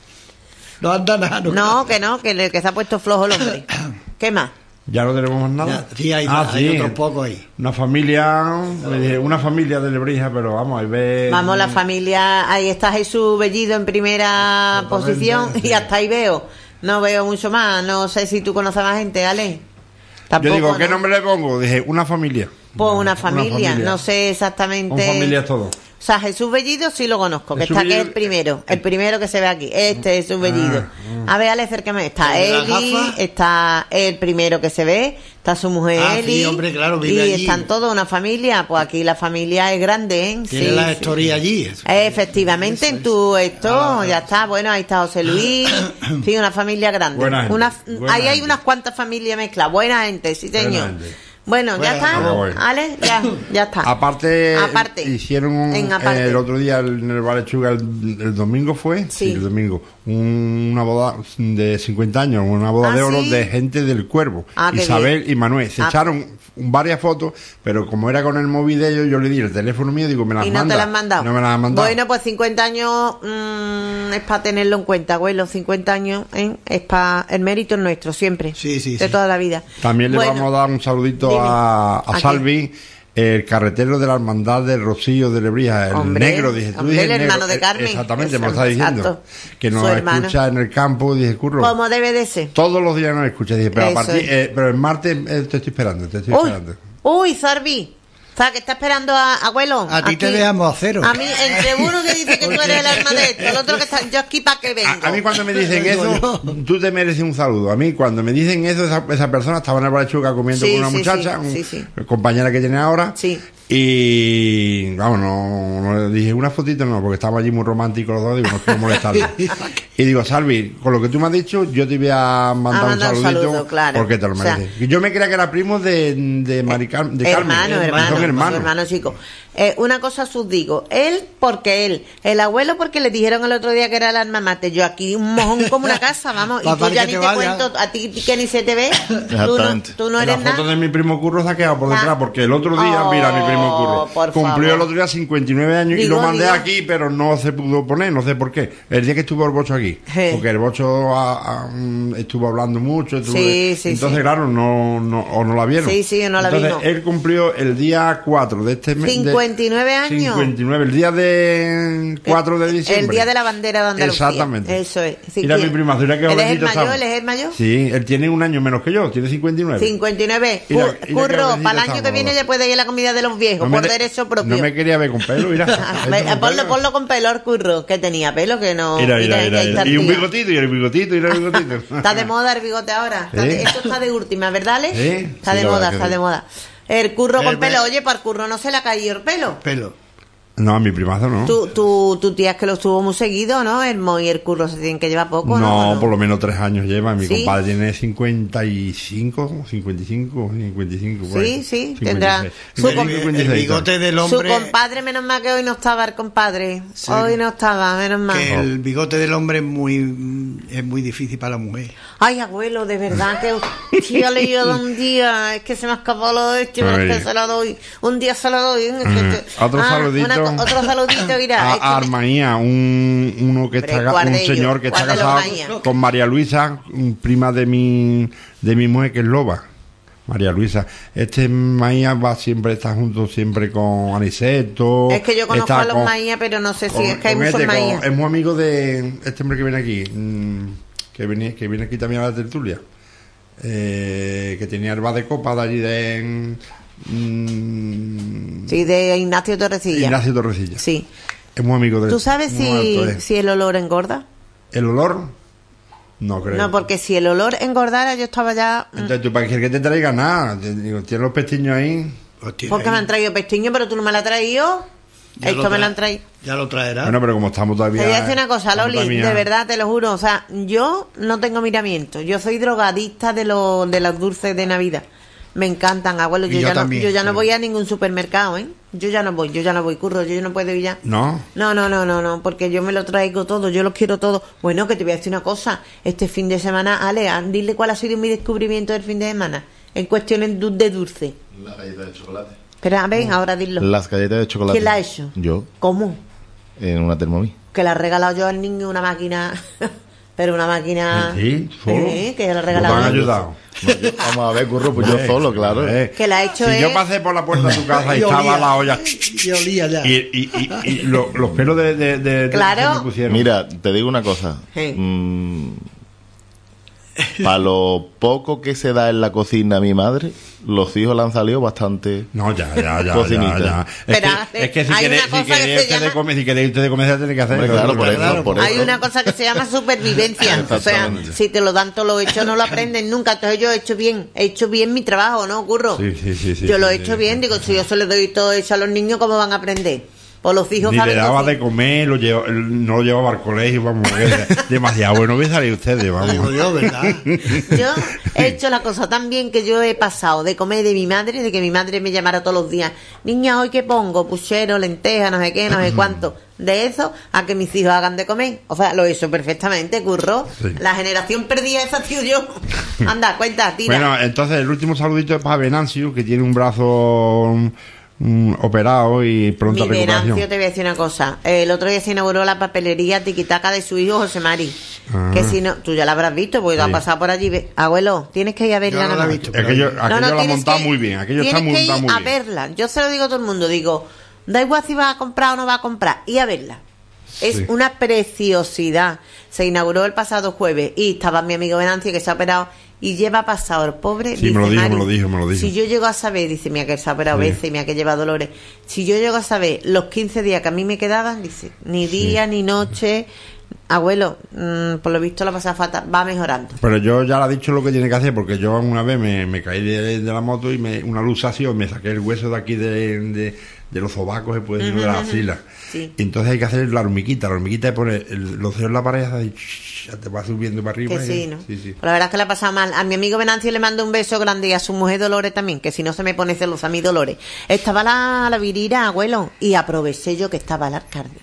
No anda nada. No, que se ha puesto flojo el hombre. ¿Qué más? Ya no tenemos más nada. Ya, sí, hay otro poco ahí. Una familia, me dije, una familia de Lebrija, pero vamos, ahí ve. Vamos, la familia, ahí está Jesús Bellido en primera posición y hasta ahí veo. No veo mucho más, no sé si tú conoces más gente, Ale. Yo digo, ¿qué ¿no? nombre le pongo? Dije, una familia. Pues una familia, no sé exactamente. Una familia es todo. O sea, Jesús Bellido sí lo conozco, que Jesús está aquí Bellido, el primero que se ve aquí, este es Jesús Bellido. A ver, Ale, acércame, está ¿El de las Eli, gafas? está el primero que se ve, está su mujer Ah, sí, Eli, hombre, claro, y vive allí. están todos una familia, pues aquí la familia es grande, ¿eh? Tiene Sí, la sí. historia allí. Efectivamente, en tu esto, ya está, bueno, ahí está José Luis, sí, una familia grande. Buena gente, buena ahí hay gente. unas cuantas familias mezcladas, buena gente, sí señor. gente. Bueno, ya está, bueno. Ale, ya está. Aparte, hicieron aparte. el otro día en el Valechuga, el domingo fue, Sí. el domingo, una boda de 50 años, una boda Ah, de oro ¿sí? de gente del Cuervo, Ah, qué Isabel bien. y Manuel. Se echaron varias fotos, pero como era con el móvil de ellos, yo le di el teléfono mío, digo, me las Y no manda. te las han mandado. No me las han mandado. Bueno, pues 50 años es para tenerlo en cuenta, abuelo. 50 años es para el mérito es nuestro, siempre. Sí, sí, de sí. toda la vida. También le Bueno, vamos a dar un saludito dime. a ¿A Salvi, el carretero de la hermandad del Rocío de Lebrija, el Hombre, negro, dije tú, hombre, dije el negro, hermano de Carmen. exactamente, me lo Exacto. está diciendo, que Su nos hermano. escucha en el campo, dije, curro, Como debe de ser. todos los días nos escucha, dije, pero a Eso partir, es. pero el martes te estoy esperando, Uy, Sarvi. O sea, que está esperando a abuelo. A ti te aquí. dejamos a cero. A mí, entre uno que dice que tú eres el alma de esto, el otro que está. Yo aquí para que vengo. A mí cuando me dicen eso, tú te mereces un saludo. A mí cuando me dicen eso, esa persona estaba en el Barachuca comiendo Sí, con una sí, muchacha, sí. compañera que tiene ahora. Sí. Y vamos, no le dije una fotito, no, porque estábamos allí muy románticos los dos, digo, no quiero molestarle. Y digo, Salvi, con lo que tú me has dicho, yo te voy a mandar un saludito, saludo, claro. porque te lo O sea, mereces. Yo me creía que era primo de Carmen. Son hermano, chicos. Una cosa os digo, él porque él, el abuelo porque le dijeron el otro día que era el alma mater, yo aquí un mojón como una casa, vamos, y Papá, tú ya que ni te te vaya. cuento, a ti que ni se te ve, Exactamente. tú no La eres foto nada. de mi primo Curro se ha quedado por detrás, Ah. porque el otro día, mira, mi primo Curro por cumplió favor. el otro día 59 años y Digo, lo mandé digo. aquí, pero no se pudo poner, no sé por qué. El día que estuvo el Bocho aquí, Sí. porque el Bocho estuvo hablando mucho, Sí, entonces sí. claro, no la vieron. Sí, no la entonces, vimos. él cumplió el día 4 de este mes. 59 años. 59, el día de 4 de diciembre. El día de la bandera de Andalucía. Exactamente. Eso es. Mira mi prima, mira que ¿Él es el jovencito mayor? estaba. ¿Él es el mayor? Sí, él tiene un año menos que yo, tiene 59. 59. Mira, mira qué Curro, jovencito para el año que estamos, viene ¿verdad? ya puede ir a la comida de los viejos, No me por de- derecho propio. No me quería ver con pelo, mira. Ponlo con pelo al Curro, que tenía pelo, que no. Mira, ahí está el Y un tío. bigotito, y el bigotito, y el bigotito. Está de moda el bigote ahora. Esto está de última, ¿verdad, Ale? Sí. Está Sí, de la moda, verdad que está sí. de moda. El Curro con Eh, pelo, oye, para el Curro no se le ha caído el pelo. Pelo. No, a mi primazo no. Tu tía es que lo estuvo muy seguido, ¿no? El Mo y el Curro se tienen que llevar poco, ¿no? No, por lo menos 3 años lleva. Mi ¿Sí? compadre tiene 55, 55, 55. por ahí. Sí, 56. tendrá. El bigote del Su hombre. compadre, menos mal que hoy no estaba el compadre. Sí. Hoy no estaba, menos mal. Que el bigote del hombre es muy difícil para la mujer. Ay, abuelo, de verdad que si yo leí yo un día, es que se me ha escapado lo de este, pero es que Ay. se lo doy. Un día se lo doy. Otro saludito. Una otro saludito, mira. A Armaía, un señor que está casado con María Luisa, prima de mi mujer, que es loba. María Luisa, Maía está junto siempre con Aniceto. Es que yo conozco a los Maía, pero no sé si es que hay muchos Maía. Es muy amigo de este hombre que viene aquí, que viene aquí también a la tertulia, que tenía el bar de copa de allí sí, de Ignacio Torrecilla. Sí. Es muy amigo de. ¿Tú sabes si el olor engorda? ¿El olor? No creo. No, porque si el olor engordara, yo estaba ya... Entonces, ¿tú para qué que te traiga nada? Digo, ¿tienes los pestiños ahí? Porque me han traído pestiños, pero tú no me la has traído. Esto me lo han traído. Ya lo traerás. Bueno, pero como estamos todavía... Te voy a decir una cosa, Loli, de verdad, te lo juro. O sea, yo no tengo miramiento. Yo soy drogadicta de los dulces de Navidad. Me encantan, abuelo. Yo ya no voy a ningún supermercado, ¿eh? Yo ya no voy, curro, yo no puedo ir ya. ¿No? No, porque yo me lo traigo todo, yo los quiero todo. Bueno, que te voy a decir una cosa, este fin de semana, Ale, dile cuál ha sido mi descubrimiento del fin de semana, en cuestiones de dulce. Las galletas de chocolate. Espera, ven, ahora dilo. Las galletas de chocolate. ¿Quién la ha hecho? Yo. ¿Cómo? En una Thermomix. Que la he regalado yo al niño una máquina... Pero una máquina... Sí, solo. Que la he regalado. ¿Te han ayudado? No, vamos a ver, curro, pues yo solo, claro. Que la ha hecho si yo pasé por la puerta de tu casa y estaba la olla... Y olía ya. Y los pelos de claro. me pusieron. Mira, te digo una cosa. Sí. Para lo poco que se da en la cocina a mi madre, los hijos le han salido bastante. No, ya. Es que si queréis usted de comer, tiene que hacer. Claro, por eso. Hay una cosa que se llama supervivencia. O sea, si te lo dan todo lo hecho, no lo aprenden nunca. Entonces yo he hecho bien mi trabajo, ¿no, curro? Sí. Yo lo he hecho bien. Digo, si yo se lo doy todo eso a los niños, ¿cómo van a aprender? Pues los hijos ni le daba de comer, no lo llevaba al colegio, vamos, demasiado bueno voy a salir ustedes, vamos. Yo, ¿verdad? Yo he hecho la cosa tan bien que yo he pasado de comer de mi madre, de que mi madre me llamara todos los días, niña, ¿hoy qué pongo? Puchero, lenteja, no sé qué, no sé cuánto. De eso a que mis hijos hagan de comer. O sea, lo he hecho perfectamente, curro. Sí. La generación perdida esa, tío, yo. Anda, cuenta, tira. Bueno, entonces el último saludito es para Venancio, que tiene un brazo... operado y pronta recuperación. Venancio, te voy a decir una cosa. El otro día se inauguró la papelería tiquitaca de su hijo José Mari. Que si no, tú ya la habrás visto, porque has pasado por allí. Abuelo, tienes que ir a verla. Yo no la he visto. Aquello la ha montado muy bien. Aquello está montado muy bien. Tienes que ir a verla. Yo se lo digo a todo el mundo. Digo, da igual si vas a comprar o no vas a comprar. Y a verla. Es una preciosidad. Se inauguró el pasado jueves y estaba mi amigo Venancio, que se ha operado y lleva pasado el pobre. Sí, dice, me lo dijo. Si yo llego a saber, dice, mira que se ha operado veces, mira que lleva dolores. Si yo llego a saber los 15 días que a mí me quedaban, dice, ni día ni noche. Abuelo, por lo visto la pasada fatal, va mejorando. Pero yo ya le he dicho lo que tiene que hacer, porque yo una vez me caí de la moto y una luxación, me saqué el hueso de aquí de los sobacos, se puede decir, de la axila. Sí. Y entonces hay que hacer la hormiguita es poner los dedos en la pared y ya te va subiendo para arriba. Que sí, ¿no? Sí. La verdad es que le ha pasado mal. A mi amigo Venancio le mando un beso grande y a su mujer Dolores también, que si no se me pone celosa a mí Dolores. Estaba la virira, abuelo, y aproveché yo que estaba el alcalde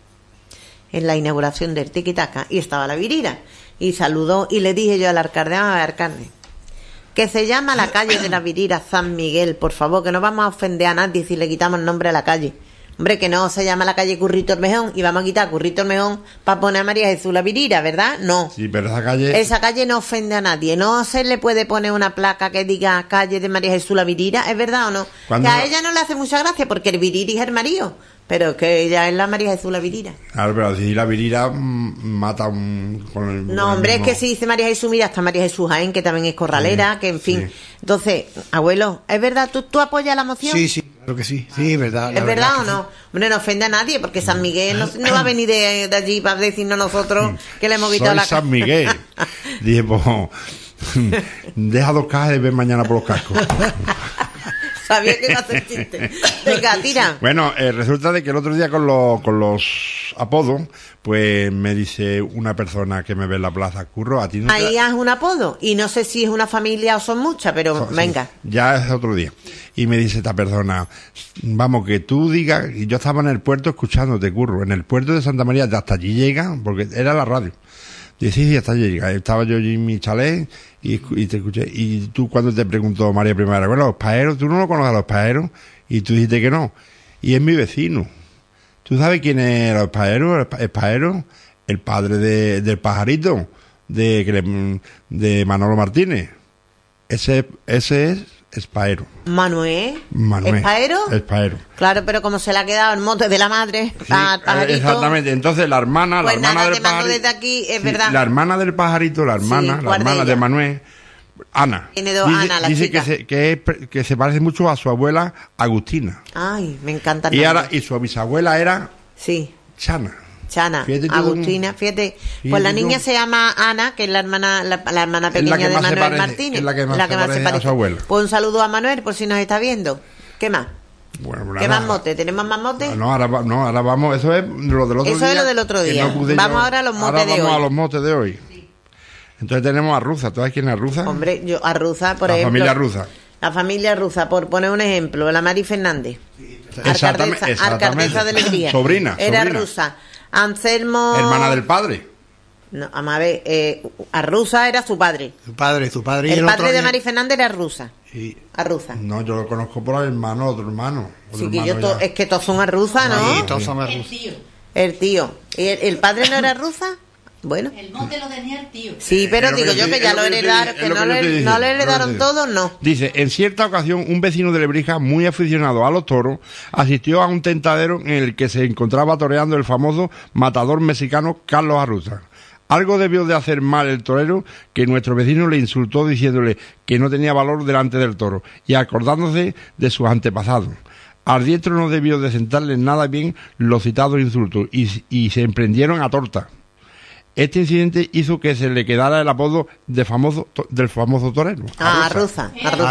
en la inauguración del Tiquitaca y estaba la virira y saludó y le dije yo al alcalde, alcalde, que se llama la calle de la Virira San Miguel, por favor, que no vamos a ofender a nadie si le quitamos el nombre a la calle. Hombre, que no se llama la calle Currito Ormejón y vamos a quitar Currito Ormejón para poner a María Jesús la Virira, ¿verdad? No. Sí, pero esa calle no ofende a nadie. No se le puede poner una placa que diga calle de María Jesús la Virira, ¿es verdad o no? Que a ella no le hace mucha gracia porque el Viriri es el marido. Pero que ella es la María Jesús la Virira. Claro, pero si la Virira mata con el... No, hombre, es que si dice María Jesús, mira, está María Jesús Jaén, que también es corralera, que en fin. Sí. Entonces, abuelo, ¿es verdad? ¿Tú apoyas la moción? Sí, claro que sí. Sí, es verdad. ¿Es verdad o no? Sí. Hombre, no ofende a nadie, porque San Miguel no va a venir de allí para decirnos nosotros que le hemos quitado la... San Miguel. Dije, pues, deja 2 cajas y ven mañana por los cascos. Sabía que iba a hacer chiste. Venga, tira. Bueno, resulta de que el otro día con los apodos, pues me dice una persona que me ve en la plaza, Curro, a ti no ahí es un apodo, y no sé si es una familia o son muchas, pero venga. Sí, ya es otro día. Y me dice esta persona, vamos, que tú digas, y yo estaba en el puerto escuchándote, Curro, en el puerto de Santa María, hasta allí llega, porque era la radio. Dice, sí, hasta allí llega. Estaba yo allí en mi chalet y te escuché. Y tú cuando te preguntó María Primera, bueno, los paeros, tú no lo conoces a los paeros, y tú dijiste que no. Y es mi vecino. ¿Tú sabes quién es Espaero? Espaero, el padre del pajarito, de Manolo Martínez. Ese es Espaero. Manuel. ¿Espaero? Espaero. Claro, pero como se le ha quedado el mote de la madre al pajarito. Exactamente. Entonces la hermana, pues la hermana nada, del te mando pajarito. desde aquí, es verdad. La hermana del pajarito, la hermana de Manuel, Ana. Tiene dos Ana, la dice chica. que se parece mucho a su abuela Agustina. Ay, me encanta. Y su bisabuela era Sí. Chana. Fíjate Agustina, fíjate. Pues la niña se llama Ana, que es la hermana pequeña de Manuel Martínez. Es la que más se parece a su abuela. Pues un saludo a Manuel por si nos está viendo. ¿Qué más? Bueno, ¿Qué más motes? ¿Tenemos más motes? No, ahora vamos, eso es lo del otro día. Eso es lo del otro día. Vamos ahora a los motes de hoy. Vamos a los motes de hoy. Entonces tenemos a Ruza. ¿Tú sabes quién es Ruza? Hombre, yo a Ruza, por ejemplo. La familia Ruza. La familia Ruza, por poner un ejemplo, la Mari Fernández. Alcaldesa de Alegría. Sobrina. Era Ruza. Anselmo. Hermana del padre. No, vamos a ver, Arruza era su padre. Su padre. Y el padre de Mari Fernández era Arruza. Sí. Arruza. No, yo lo conozco por el hermano, otro hermano. Sí, que es que todos son Arruza, ¿no? Sí, todos son Arruza. El tío. ¿Y el padre no era Arruza? Bueno. El mote lo tenía el tío. Sí, pero digo yo que ya lo heredaron, que no le heredaron todos, no. Dice, en cierta ocasión, un vecino de Lebrija, muy aficionado a los toros, asistió a un tentadero en el que se encontraba toreando el famoso matador mexicano Carlos Arruza. Algo debió de hacer mal el torero, que nuestro vecino le insultó diciéndole que no tenía valor delante del toro, y acordándose de sus antepasados. Al diestro no debió de sentarle nada bien los citados insultos, y se emprendieron a torta. Este incidente hizo que se le quedara el apodo del famoso torero. Arruza.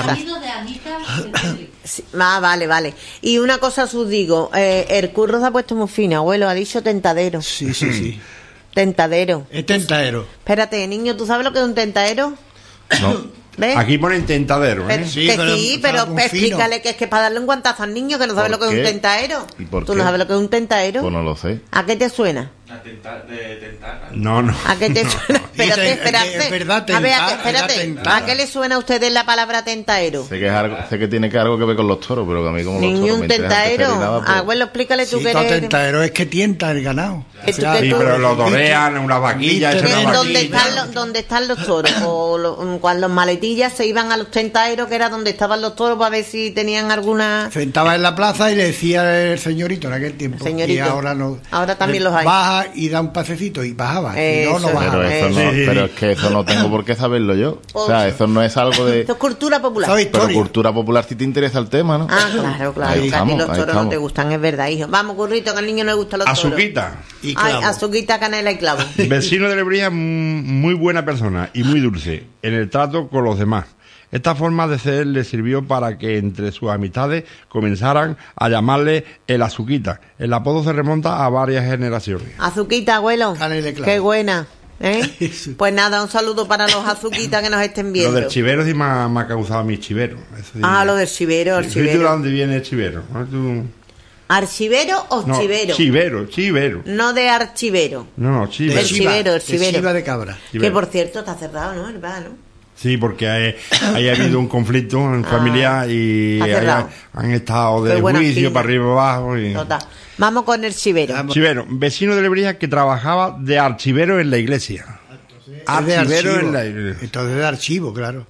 Sí, vale. Y una cosa os digo, el curro se ha puesto muy fino, abuelo, ha dicho tentadero. Sí. Tentadero. Es tentadero. Espérate, niño, ¿tú sabes lo que es un tentadero? No. ¿Ves? Aquí ponen tentadero, ¿eh? Pero explícale que es que para darle un guantazo al niño que no sabe lo que es un tentadero. ¿Y por ¿Tú qué? no sabes lo que es un tentadero? Pues no lo sé. ¿A qué te suena? De tentar. No. ¿A qué te suena? Espérate. Es verdad, A ver, espérate. ¿a qué le suena a ustedes la palabra tentaero? Sé que tiene algo que ver con los toros, pero que a mí como los Niño, toros un me interesan tentaero. ni nada, pues... Abuelo, explícale tú Sí, que eres. tentadero es que tienta el ganado. Sí, pero lo torean en unas vaquillas. ¿Dónde están los toros? Cuando los maletillas se iban a los tentaderos, que era donde estaban los toros, para ver si tenían alguna... Sentaba en la plaza y le decía el señorito en aquel tiempo. Señorito. Y ahora no. Ahora también los hay. Baja y da un pasecito y bajaba. Y no bajaba. Pero es que eso no tengo por qué saberlo yo. O sea, eso no es algo de... Esto es cultura popular. Pero cultura popular si te interesa el tema, ¿no? Ah, claro. Ahí Que a ti los toros no estamos. te gustan, es verdad, hijo. Vamos, currito, que al niño no le gustan los toros. Azuquita. Y clavo. Ay, azuquita, canela y clavo. Vecino de Lebrija, muy buena persona y muy dulce en el trato con los demás. Esta forma de ser le sirvió para que entre sus amistades comenzaran a llamarle el Azuquita. El apodo se remonta a varias generaciones. Azuquita, abuelo. Canela y clavo. Qué buena. Pues nada, un saludo para los azuquitas que nos estén viendo. Lo del chivero sí me ha causado a mí chivero. Eso sí. Lo del chivero, el ¿Tú de chivero. dónde viene el chivero? ¿No? ¿Archivero o No, chivero? Chivero. No de archivero. No, chivero. El chivero. De chiva de cabra. Que por cierto está cerrado, ¿no? El bar, ¿no? Sí, porque ahí ha habido un conflicto en familia y han estado de juicio para arriba y abajo. Total. Vamos con el chivero. Chivero, vecino de Lebrija que trabajaba de archivero en la iglesia. Archivero en la iglesia. Entonces de archivo, claro.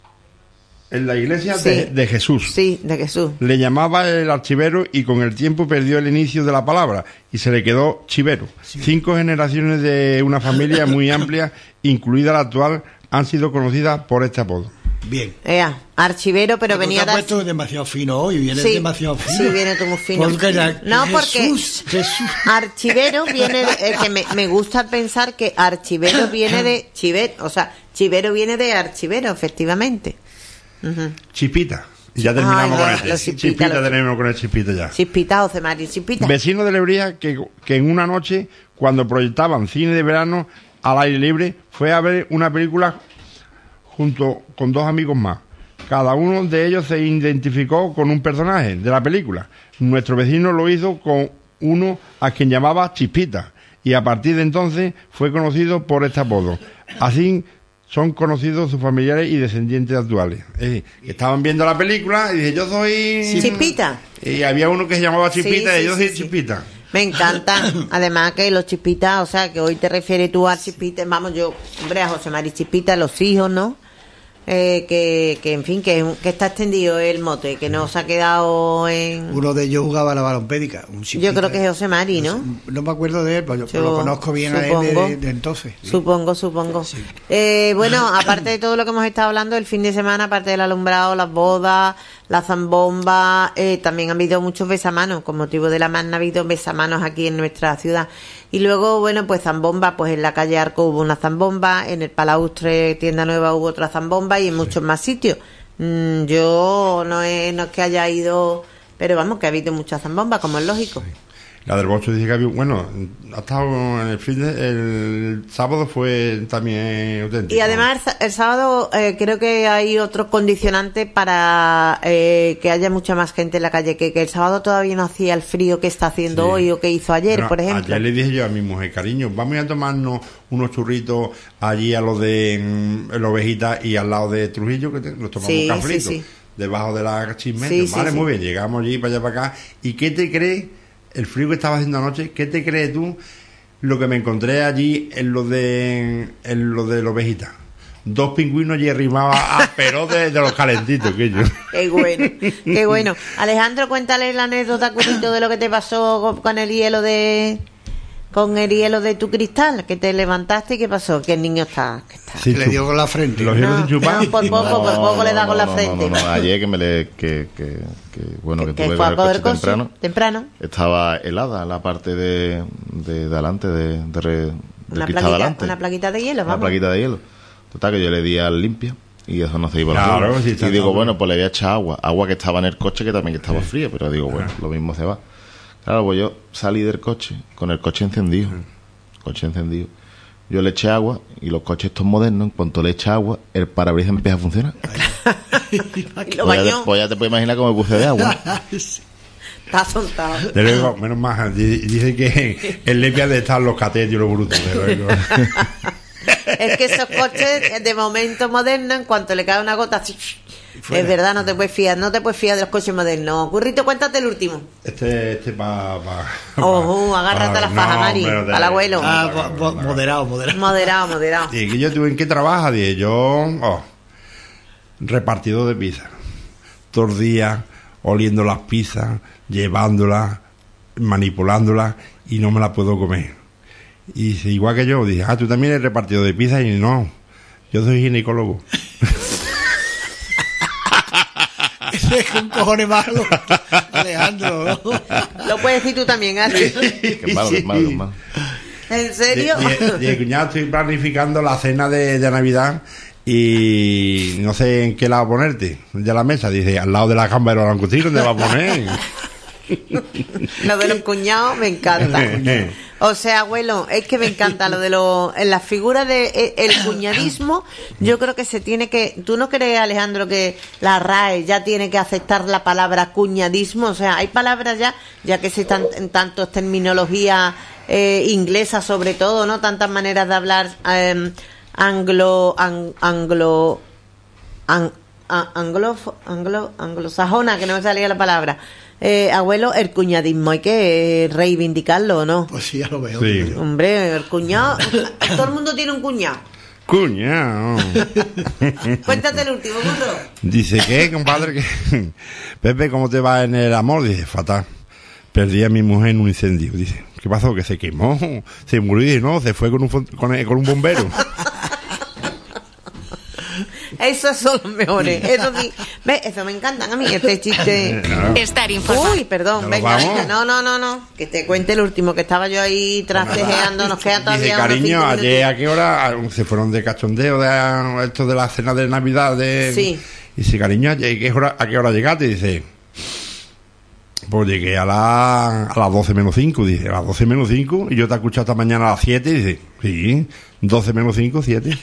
En la iglesia Sí. de Jesús. Sí, de Jesús. Le llamaba el archivero y con el tiempo perdió el inicio de la palabra y se le quedó chivero. 5 generaciones de una familia muy amplia, incluida la actual, han sido conocidas por este apodo. Bien. Archivero, pero venía de... de... puesto demasiado fino hoy, viene demasiado fino. Sí, viene tú muy fino. Porque Jesús. Archivero viene de... que me gusta pensar que archivero viene de chivero, o sea, chivero viene de archivero, efectivamente. Chispita. Ya terminamos con Chispita. Tenemos con el Chispita ya. Chispita, José María, Chispita. Vecino de Lebrija que en una noche, cuando proyectaban cine de verano al aire libre, fue a ver una película junto con 2 amigos más. Cada uno de ellos se identificó con un personaje de la película. Nuestro vecino lo hizo con uno a quien llamaba Chispita y a partir de entonces fue conocido por este apodo. Así son conocidos sus familiares y descendientes actuales. Estaban viendo la película y dije, yo soy... Chispita. Y había uno que se llamaba Chispita y yo soy Chispita. Me encanta. Además que los Chispitas, o sea, que hoy te refieres tú a Chispitas, vamos, yo, hombre, a José Mari Chispita, los hijos, ¿no? Que en fin, que está extendido el mote, que no se ha quedado en... Uno de ellos jugaba a la balompédica. Yo creo que es José Mari, ¿no? No me acuerdo de él, pero yo lo conozco bien a él de entonces. ¿Sí? Supongo. Sí. Bueno, aparte de todo lo que hemos estado hablando, el fin de semana, aparte del alumbrado, las bodas, la zambomba, también han habido muchos besamanos. Con motivo de la magna ha habido besamanos aquí en nuestra ciudad. Y luego, bueno, pues zambomba, pues en la calle Arco hubo una zambomba, en el Palaustre, Tienda Nueva, hubo otra zambomba y en muchos más sitios. Yo no es que haya ido, pero vamos, que ha habido muchas zambombas, como es lógico. Sí. La del Bocho dice que había, bueno, ha estado en el sábado fue también auténtico. Y además el sábado creo que hay otros condicionantes para que haya mucha más gente en la calle, que el sábado todavía no hacía el frío que está haciendo hoy o que hizo ayer, bueno, por ejemplo. Ayer le dije yo a mi mujer, cariño, vamos a tomarnos unos churritos allí a los de la Ovejita y al lado de Trujillo, que nos tomamos un cafrito, debajo de la chismeta. Vale, muy bien, llegamos allí para allá para acá. ¿Y qué te crees? El frío que estaba haciendo anoche, ¿qué te crees tú? Lo que me encontré allí en lo de la Ovejita. 2 pingüinos y arrimaba a pero de los calentitos que yo. Qué bueno, qué bueno. Alejandro, cuéntale la anécdota, curito, de lo que te pasó con el hielo de tu cristal, que te levantaste y qué pasó, que el niño está sí, le dio con la frente. Los hielos sin chupar. Por poco le da con la frente. No, ayer que tuve fue a coger temprano. Estaba helada la parte de delante del cristal delante. Una plaquita de hielo, vamos. Una plaquita de hielo. Total, que yo le di al limpia y eso no se iba a la sí, y digo, bueno, pues le voy a echar agua que estaba en el coche, que también estaba fría, pero digo, bueno, lo mismo se va. Claro, pues yo salí del coche con el coche encendido. Yo le eché agua y los coches estos modernos, en cuanto le eché agua, el parabrisas empieza a funcionar. Pues ya te puedes imaginar cómo me puse de agua. Está soltado. De luego, menos mal, dice que el lepia de estar los catetos y los brutos. Es que esos coches de momento modernos, en cuanto le cae una gota así, es verdad, no te puedes fiar de los coches modernos. Currito, cuéntate el último. Agárrate a la faja, Mari, al abuelo. Moderado. Y que yo tuve en qué trabaja, dije yo, repartidor de pizza. Todos los días oliendo las pizzas, llevándolas, manipulándolas y no me las puedo comer. Y dice, igual que yo, dije, tú también eres repartidor de pizza, y no, yo soy ginecólogo. Ese es un cojones malo, Alejandro. Lo puedes decir tú también, Alex. Qué malo. ¿En serio? Dije, cuñado, estoy planificando la cena de Navidad y no sé en qué lado ponerte de la mesa. Dice, al lado de la gamba de los langostinos, ¿dónde va a poner? Lo de los cuñados me encanta. O sea, abuelo, es que me encanta lo de en las figuras de el cuñadismo. Yo creo que se tiene que, ¿tú no crees, Alejandro, que la RAE ya tiene que aceptar la palabra cuñadismo? O sea, hay palabras ya que se están en tantos terminología inglesa, sobre todo, ¿no? Tantas maneras de hablar anglosajona, que no me salía la palabra. Abuelo, el cuñadismo hay que reivindicarlo, ¿no? Pues sí, ya lo veo. Sí. Hombre, el cuñado, todo el mundo tiene un cuñado. Cuñado. Cuéntate el último, burro. Dice, ¿qué, compadre? Pepe, ¿cómo te va en el amor? Dice, fatal. Perdí a mi mujer en un incendio. Dice, ¿qué pasó? Que se quemó, se murió. Dice, no, se fue con un bombero. Esos son los mejores. Eso me encantan a mí, este chiste. Estar informado. Uy, perdón, venga. No. Que te cuente el último, que estaba yo ahí trastejeando. Nos queda todavía. Dice, cariño, ayer a qué hora se fueron de cachondeo de esto de la cena de Navidad. Sí. Dice, cariño, ¿a qué hora llegaste? Dice, pues llegué a las 12 menos 5. Dice, a las 12 menos 5. Y yo te he escuchado esta mañana a las 7. Dice, sí, 12 menos 5, 7.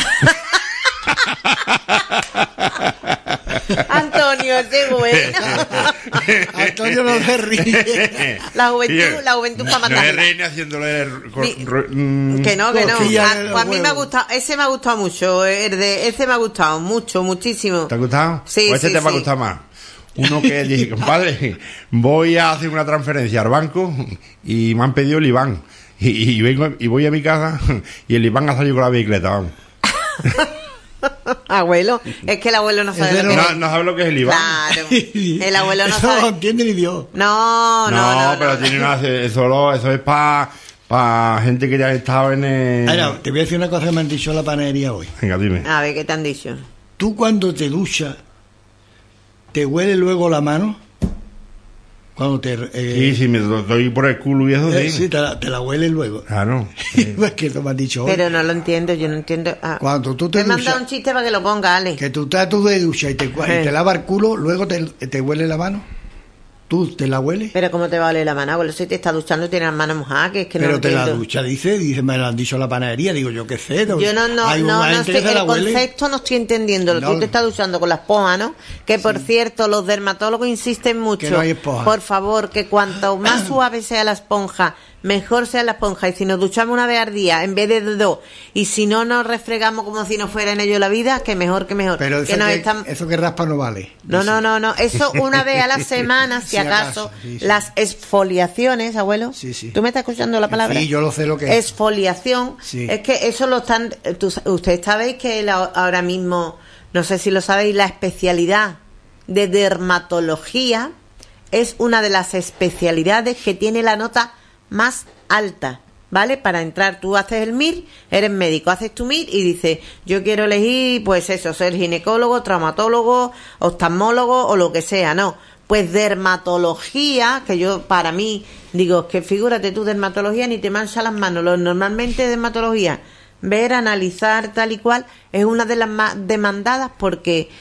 Antonio, ese bueno. Antonio no se ríe. La juventud para matar. No se ríe haciéndole que no. A mí me ha gustado, ese me ha gustado mucho, ese me ha gustado mucho, muchísimo. ¿Te ha gustado? Sí, ¿O ese te va a gustar más? Uno que dije, compadre, voy a hacer una transferencia al banco y me han pedido el IBAN. Y vengo y voy a mi casa y el IBAN ha salido con la bicicleta, vamos. Abuelo, es que el abuelo no sabe lo que es. No sabe lo que es el IBAN. Claro, el abuelo no Eso sabe. no entiende ni Dios. No, pero tiene una, eso es para gente que ya ha estado en el... Mira, te voy a decir una cosa que me han dicho en la panadería hoy. Venga, dime. A ver, ¿qué te han dicho? Tú cuando te duchas, ¿te huele luego la mano? Cuando te... Sí, me doy por el culo y eso sí. Sí, te la huele luego. Claro. Es que eso me han dicho hoy. Pero no lo entiendo, yo no entiendo. Cuando tú te me han duchas, dado un chiste para que lo ponga, Ale. que tú estás tú de ducha y te lavas el culo, luego te huele la mano. ¿Tú te la hueles? Pero ¿cómo te va a oler la mano, abuelo? Si te está duchando y tienes las manos mojadas, que es que no Pero lo te la entiendo. ducha, dice, me lo han dicho en la panadería, digo yo qué sé. Yo no sé, el concepto no estoy entendiendo. Tú te estás duchando con la esponja, ¿no? Que por cierto, los dermatólogos insisten mucho. Que no hay esponja. Por favor, que cuanto más suave sea la esponja, mejor sea la esponja. Y si nos duchamos una vez al día en vez de 2, y si no nos refregamos como si no fuera en ello la vida, que mejor, que mejor. Pero eso que raspa no vale. No. Eso una vez a la semana, si acaso. Sí. Las exfoliaciones, abuelo. Sí. ¿Tú me estás escuchando la palabra? Sí, yo lo sé lo que es. Exfoliación. Sí. Es que eso lo están... Ustedes sabéis que ahora mismo, no sé si lo sabéis, la especialidad de dermatología es una de las especialidades que tiene la nota más alta, ¿vale? Para entrar, tú haces el MIR, eres médico, haces tu MIR y dices, yo quiero elegir, pues eso, ser ginecólogo, traumatólogo, oftalmólogo o lo que sea, ¿no? Pues dermatología, que yo para mí digo, que figúrate tú, dermatología ni te mancha las manos. Normalmente dermatología, ver, analizar tal y cual, es una de las más demandadas porque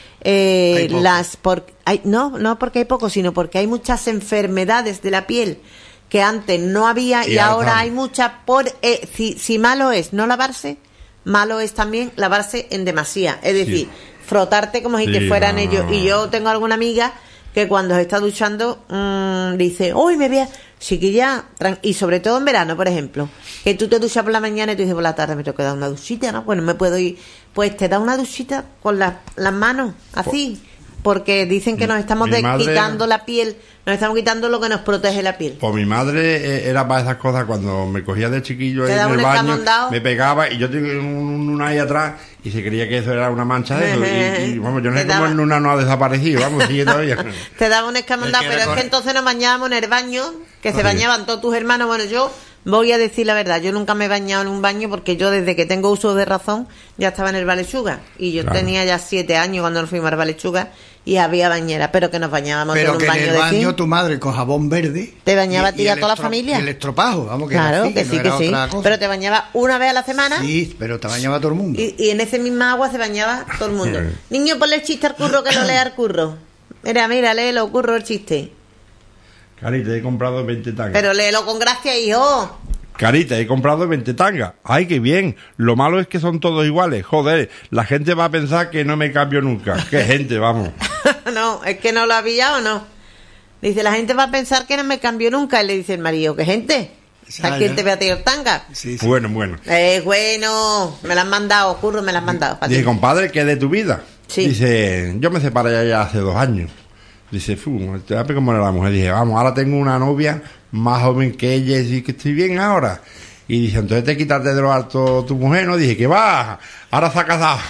no porque hay poco, sino porque hay muchas enfermedades de la piel que antes no había y ahora hay muchas. Si malo es no lavarse, malo es también lavarse en demasía, es decir, frotarte como si te fueran ellos. Y yo tengo alguna amiga que cuando se está duchando dice, uy, me voy a... Chiquilla, y sobre todo en verano, por ejemplo, que tú te duchas por la mañana y tú dices por la tarde me tengo que dar una duchita, ¿no? Bueno, me puedo ir, pues te da una duchita con las manos, así, porque dicen que nos estamos quitando la piel, nos estamos quitando lo que nos protege la piel. Pues mi madre era para esas cosas, cuando me cogía de chiquillo en el baño, escamondado, me pegaba y yo tengo una ahí atrás y se creía que eso era una mancha de eso y vamos, yo no sé cómo el Luna no ha desaparecido, vamos, sigue todavía. Te daba un escamondado, pero es que entonces nos bañábamos en el baño, que se bañaban todos tus hermanos. Bueno, yo voy a decir la verdad, yo nunca me he bañado en un baño porque yo desde que tengo uso de razón ya estaba en el Valechuga y yo tenía ya 7 años cuando nos fuimos al Valechuga y había bañera, pero que nos bañábamos en un baño de Pero que en el baño tu madre con jabón verde te bañaba a ti y a toda la familia. Y el estropajo, vamos, que claro, así, que sí, que sí. Pero te bañaba una vez a la semana. Sí, pero te bañaba todo el mundo. Y en ese misma agua se bañaba todo el mundo. Niño, ponle el chiste al curro, que lo lea al curro. Mira, léelo, curro, el chiste. Carita, he comprado 20 tangas. Pero léelo con gracia, hijo. Carita, he comprado 20 tangas. Ay, qué bien. Lo malo es que son todos iguales. Joder, la gente va a pensar que no me cambio nunca. Qué gente, vamos. No, es que no lo ha pillado, ¿no? Dice, la gente va a pensar que no me cambio nunca. Y le dice el marido, ¿qué gente? ¿A quién te ve a tirar tanga? Sí. Bueno. Bueno, me la han mandado, curro, me la han mandado. Dice, compadre, ¿qué es de tu vida? Sí. Dice, yo me separé ya hace 2 años. Dice, como era la mujer. Dije, vamos, ahora tengo una novia más joven que ella y que estoy bien ahora. Y dice, entonces te quitaste de lo alto tu mujer, ¿no? Dije, que va, ahora se ha casado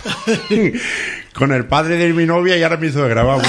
con el padre de mi novia y ahora mi suegra, vamos.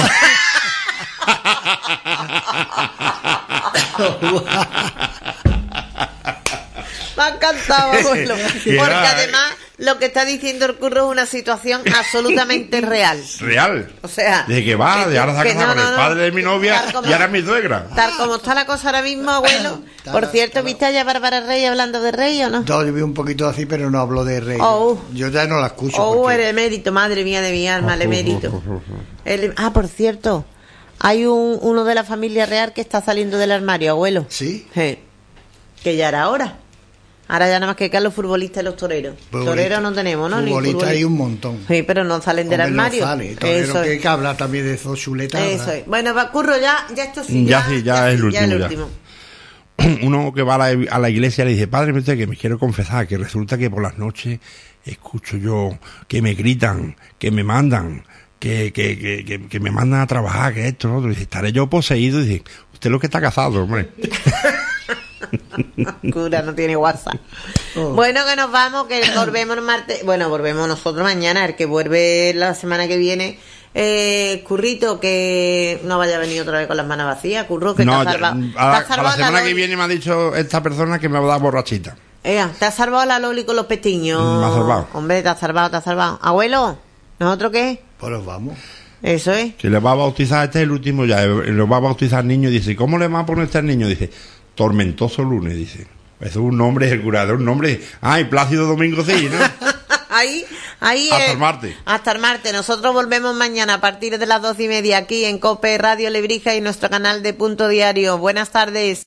Me ha encantado, abuelo. Porque además lo que está diciendo el curro es una situación absolutamente real. ¿Real? O sea... De que va, de ahora se ha casado con el padre de mi novia y ahora mi suegra. Tal como está la cosa ahora mismo, abuelo. Por cierto, ¿viste allá a Bárbara Rey hablando de Rey o no? No, yo vi un poquito así, pero no hablo de Rey. Yo ya no la escucho. El emérito, madre mía de mi alma, el emérito. Por cierto, hay uno de la familia real que está saliendo del armario, abuelo. ¿Sí? Que ya era hora. Ahora ya nada más que los futbolistas y los toreros. Toreros no tenemos, ¿no? Futbolistas hay un montón. Sí, pero no salen del armario. No sale. Torero que habla también de esos chuletas. Eso es. Bueno, curro, ya esto sí. Ya es el último. Uno que va a la iglesia le dice, padre, que me quiero confesar, que resulta que por las noches escucho yo que me gritan, que me mandan, que me mandan a trabajar, que esto, lo otro. Dice, estaré yo poseído. Dice, usted lo que está casado, hombre. Cura, no tiene WhatsApp. Bueno, que nos vamos, que volvemos el martes. Bueno, volvemos nosotros mañana. El que vuelve la semana que viene, Currito, que no vaya a venir otra vez con las manos vacías. Curro, que No, te has salvado. para la semana que viene me ha dicho esta persona que me va a dar borrachita. Te has salvado la Loli con los pestiños. Me ha salvado. Hombre, te has salvado. Abuelo, ¿nosotros qué? Pues nos vamos. Eso es. Que le va a bautizar, este es el último ya, le va a bautizar al niño. Dice, ¿cómo le va a poner este al niño? Dice, Tormentoso Lunes, dice. Eso es un nombre, el curador, un nombre. Ay, Plácido Domingo sí, ¿no? Ahí hasta el martes. Hasta el martes. Nosotros volvemos mañana a partir de las 12:30 aquí en COPE Radio Lebrija y nuestro canal de Punto Diario. Buenas tardes.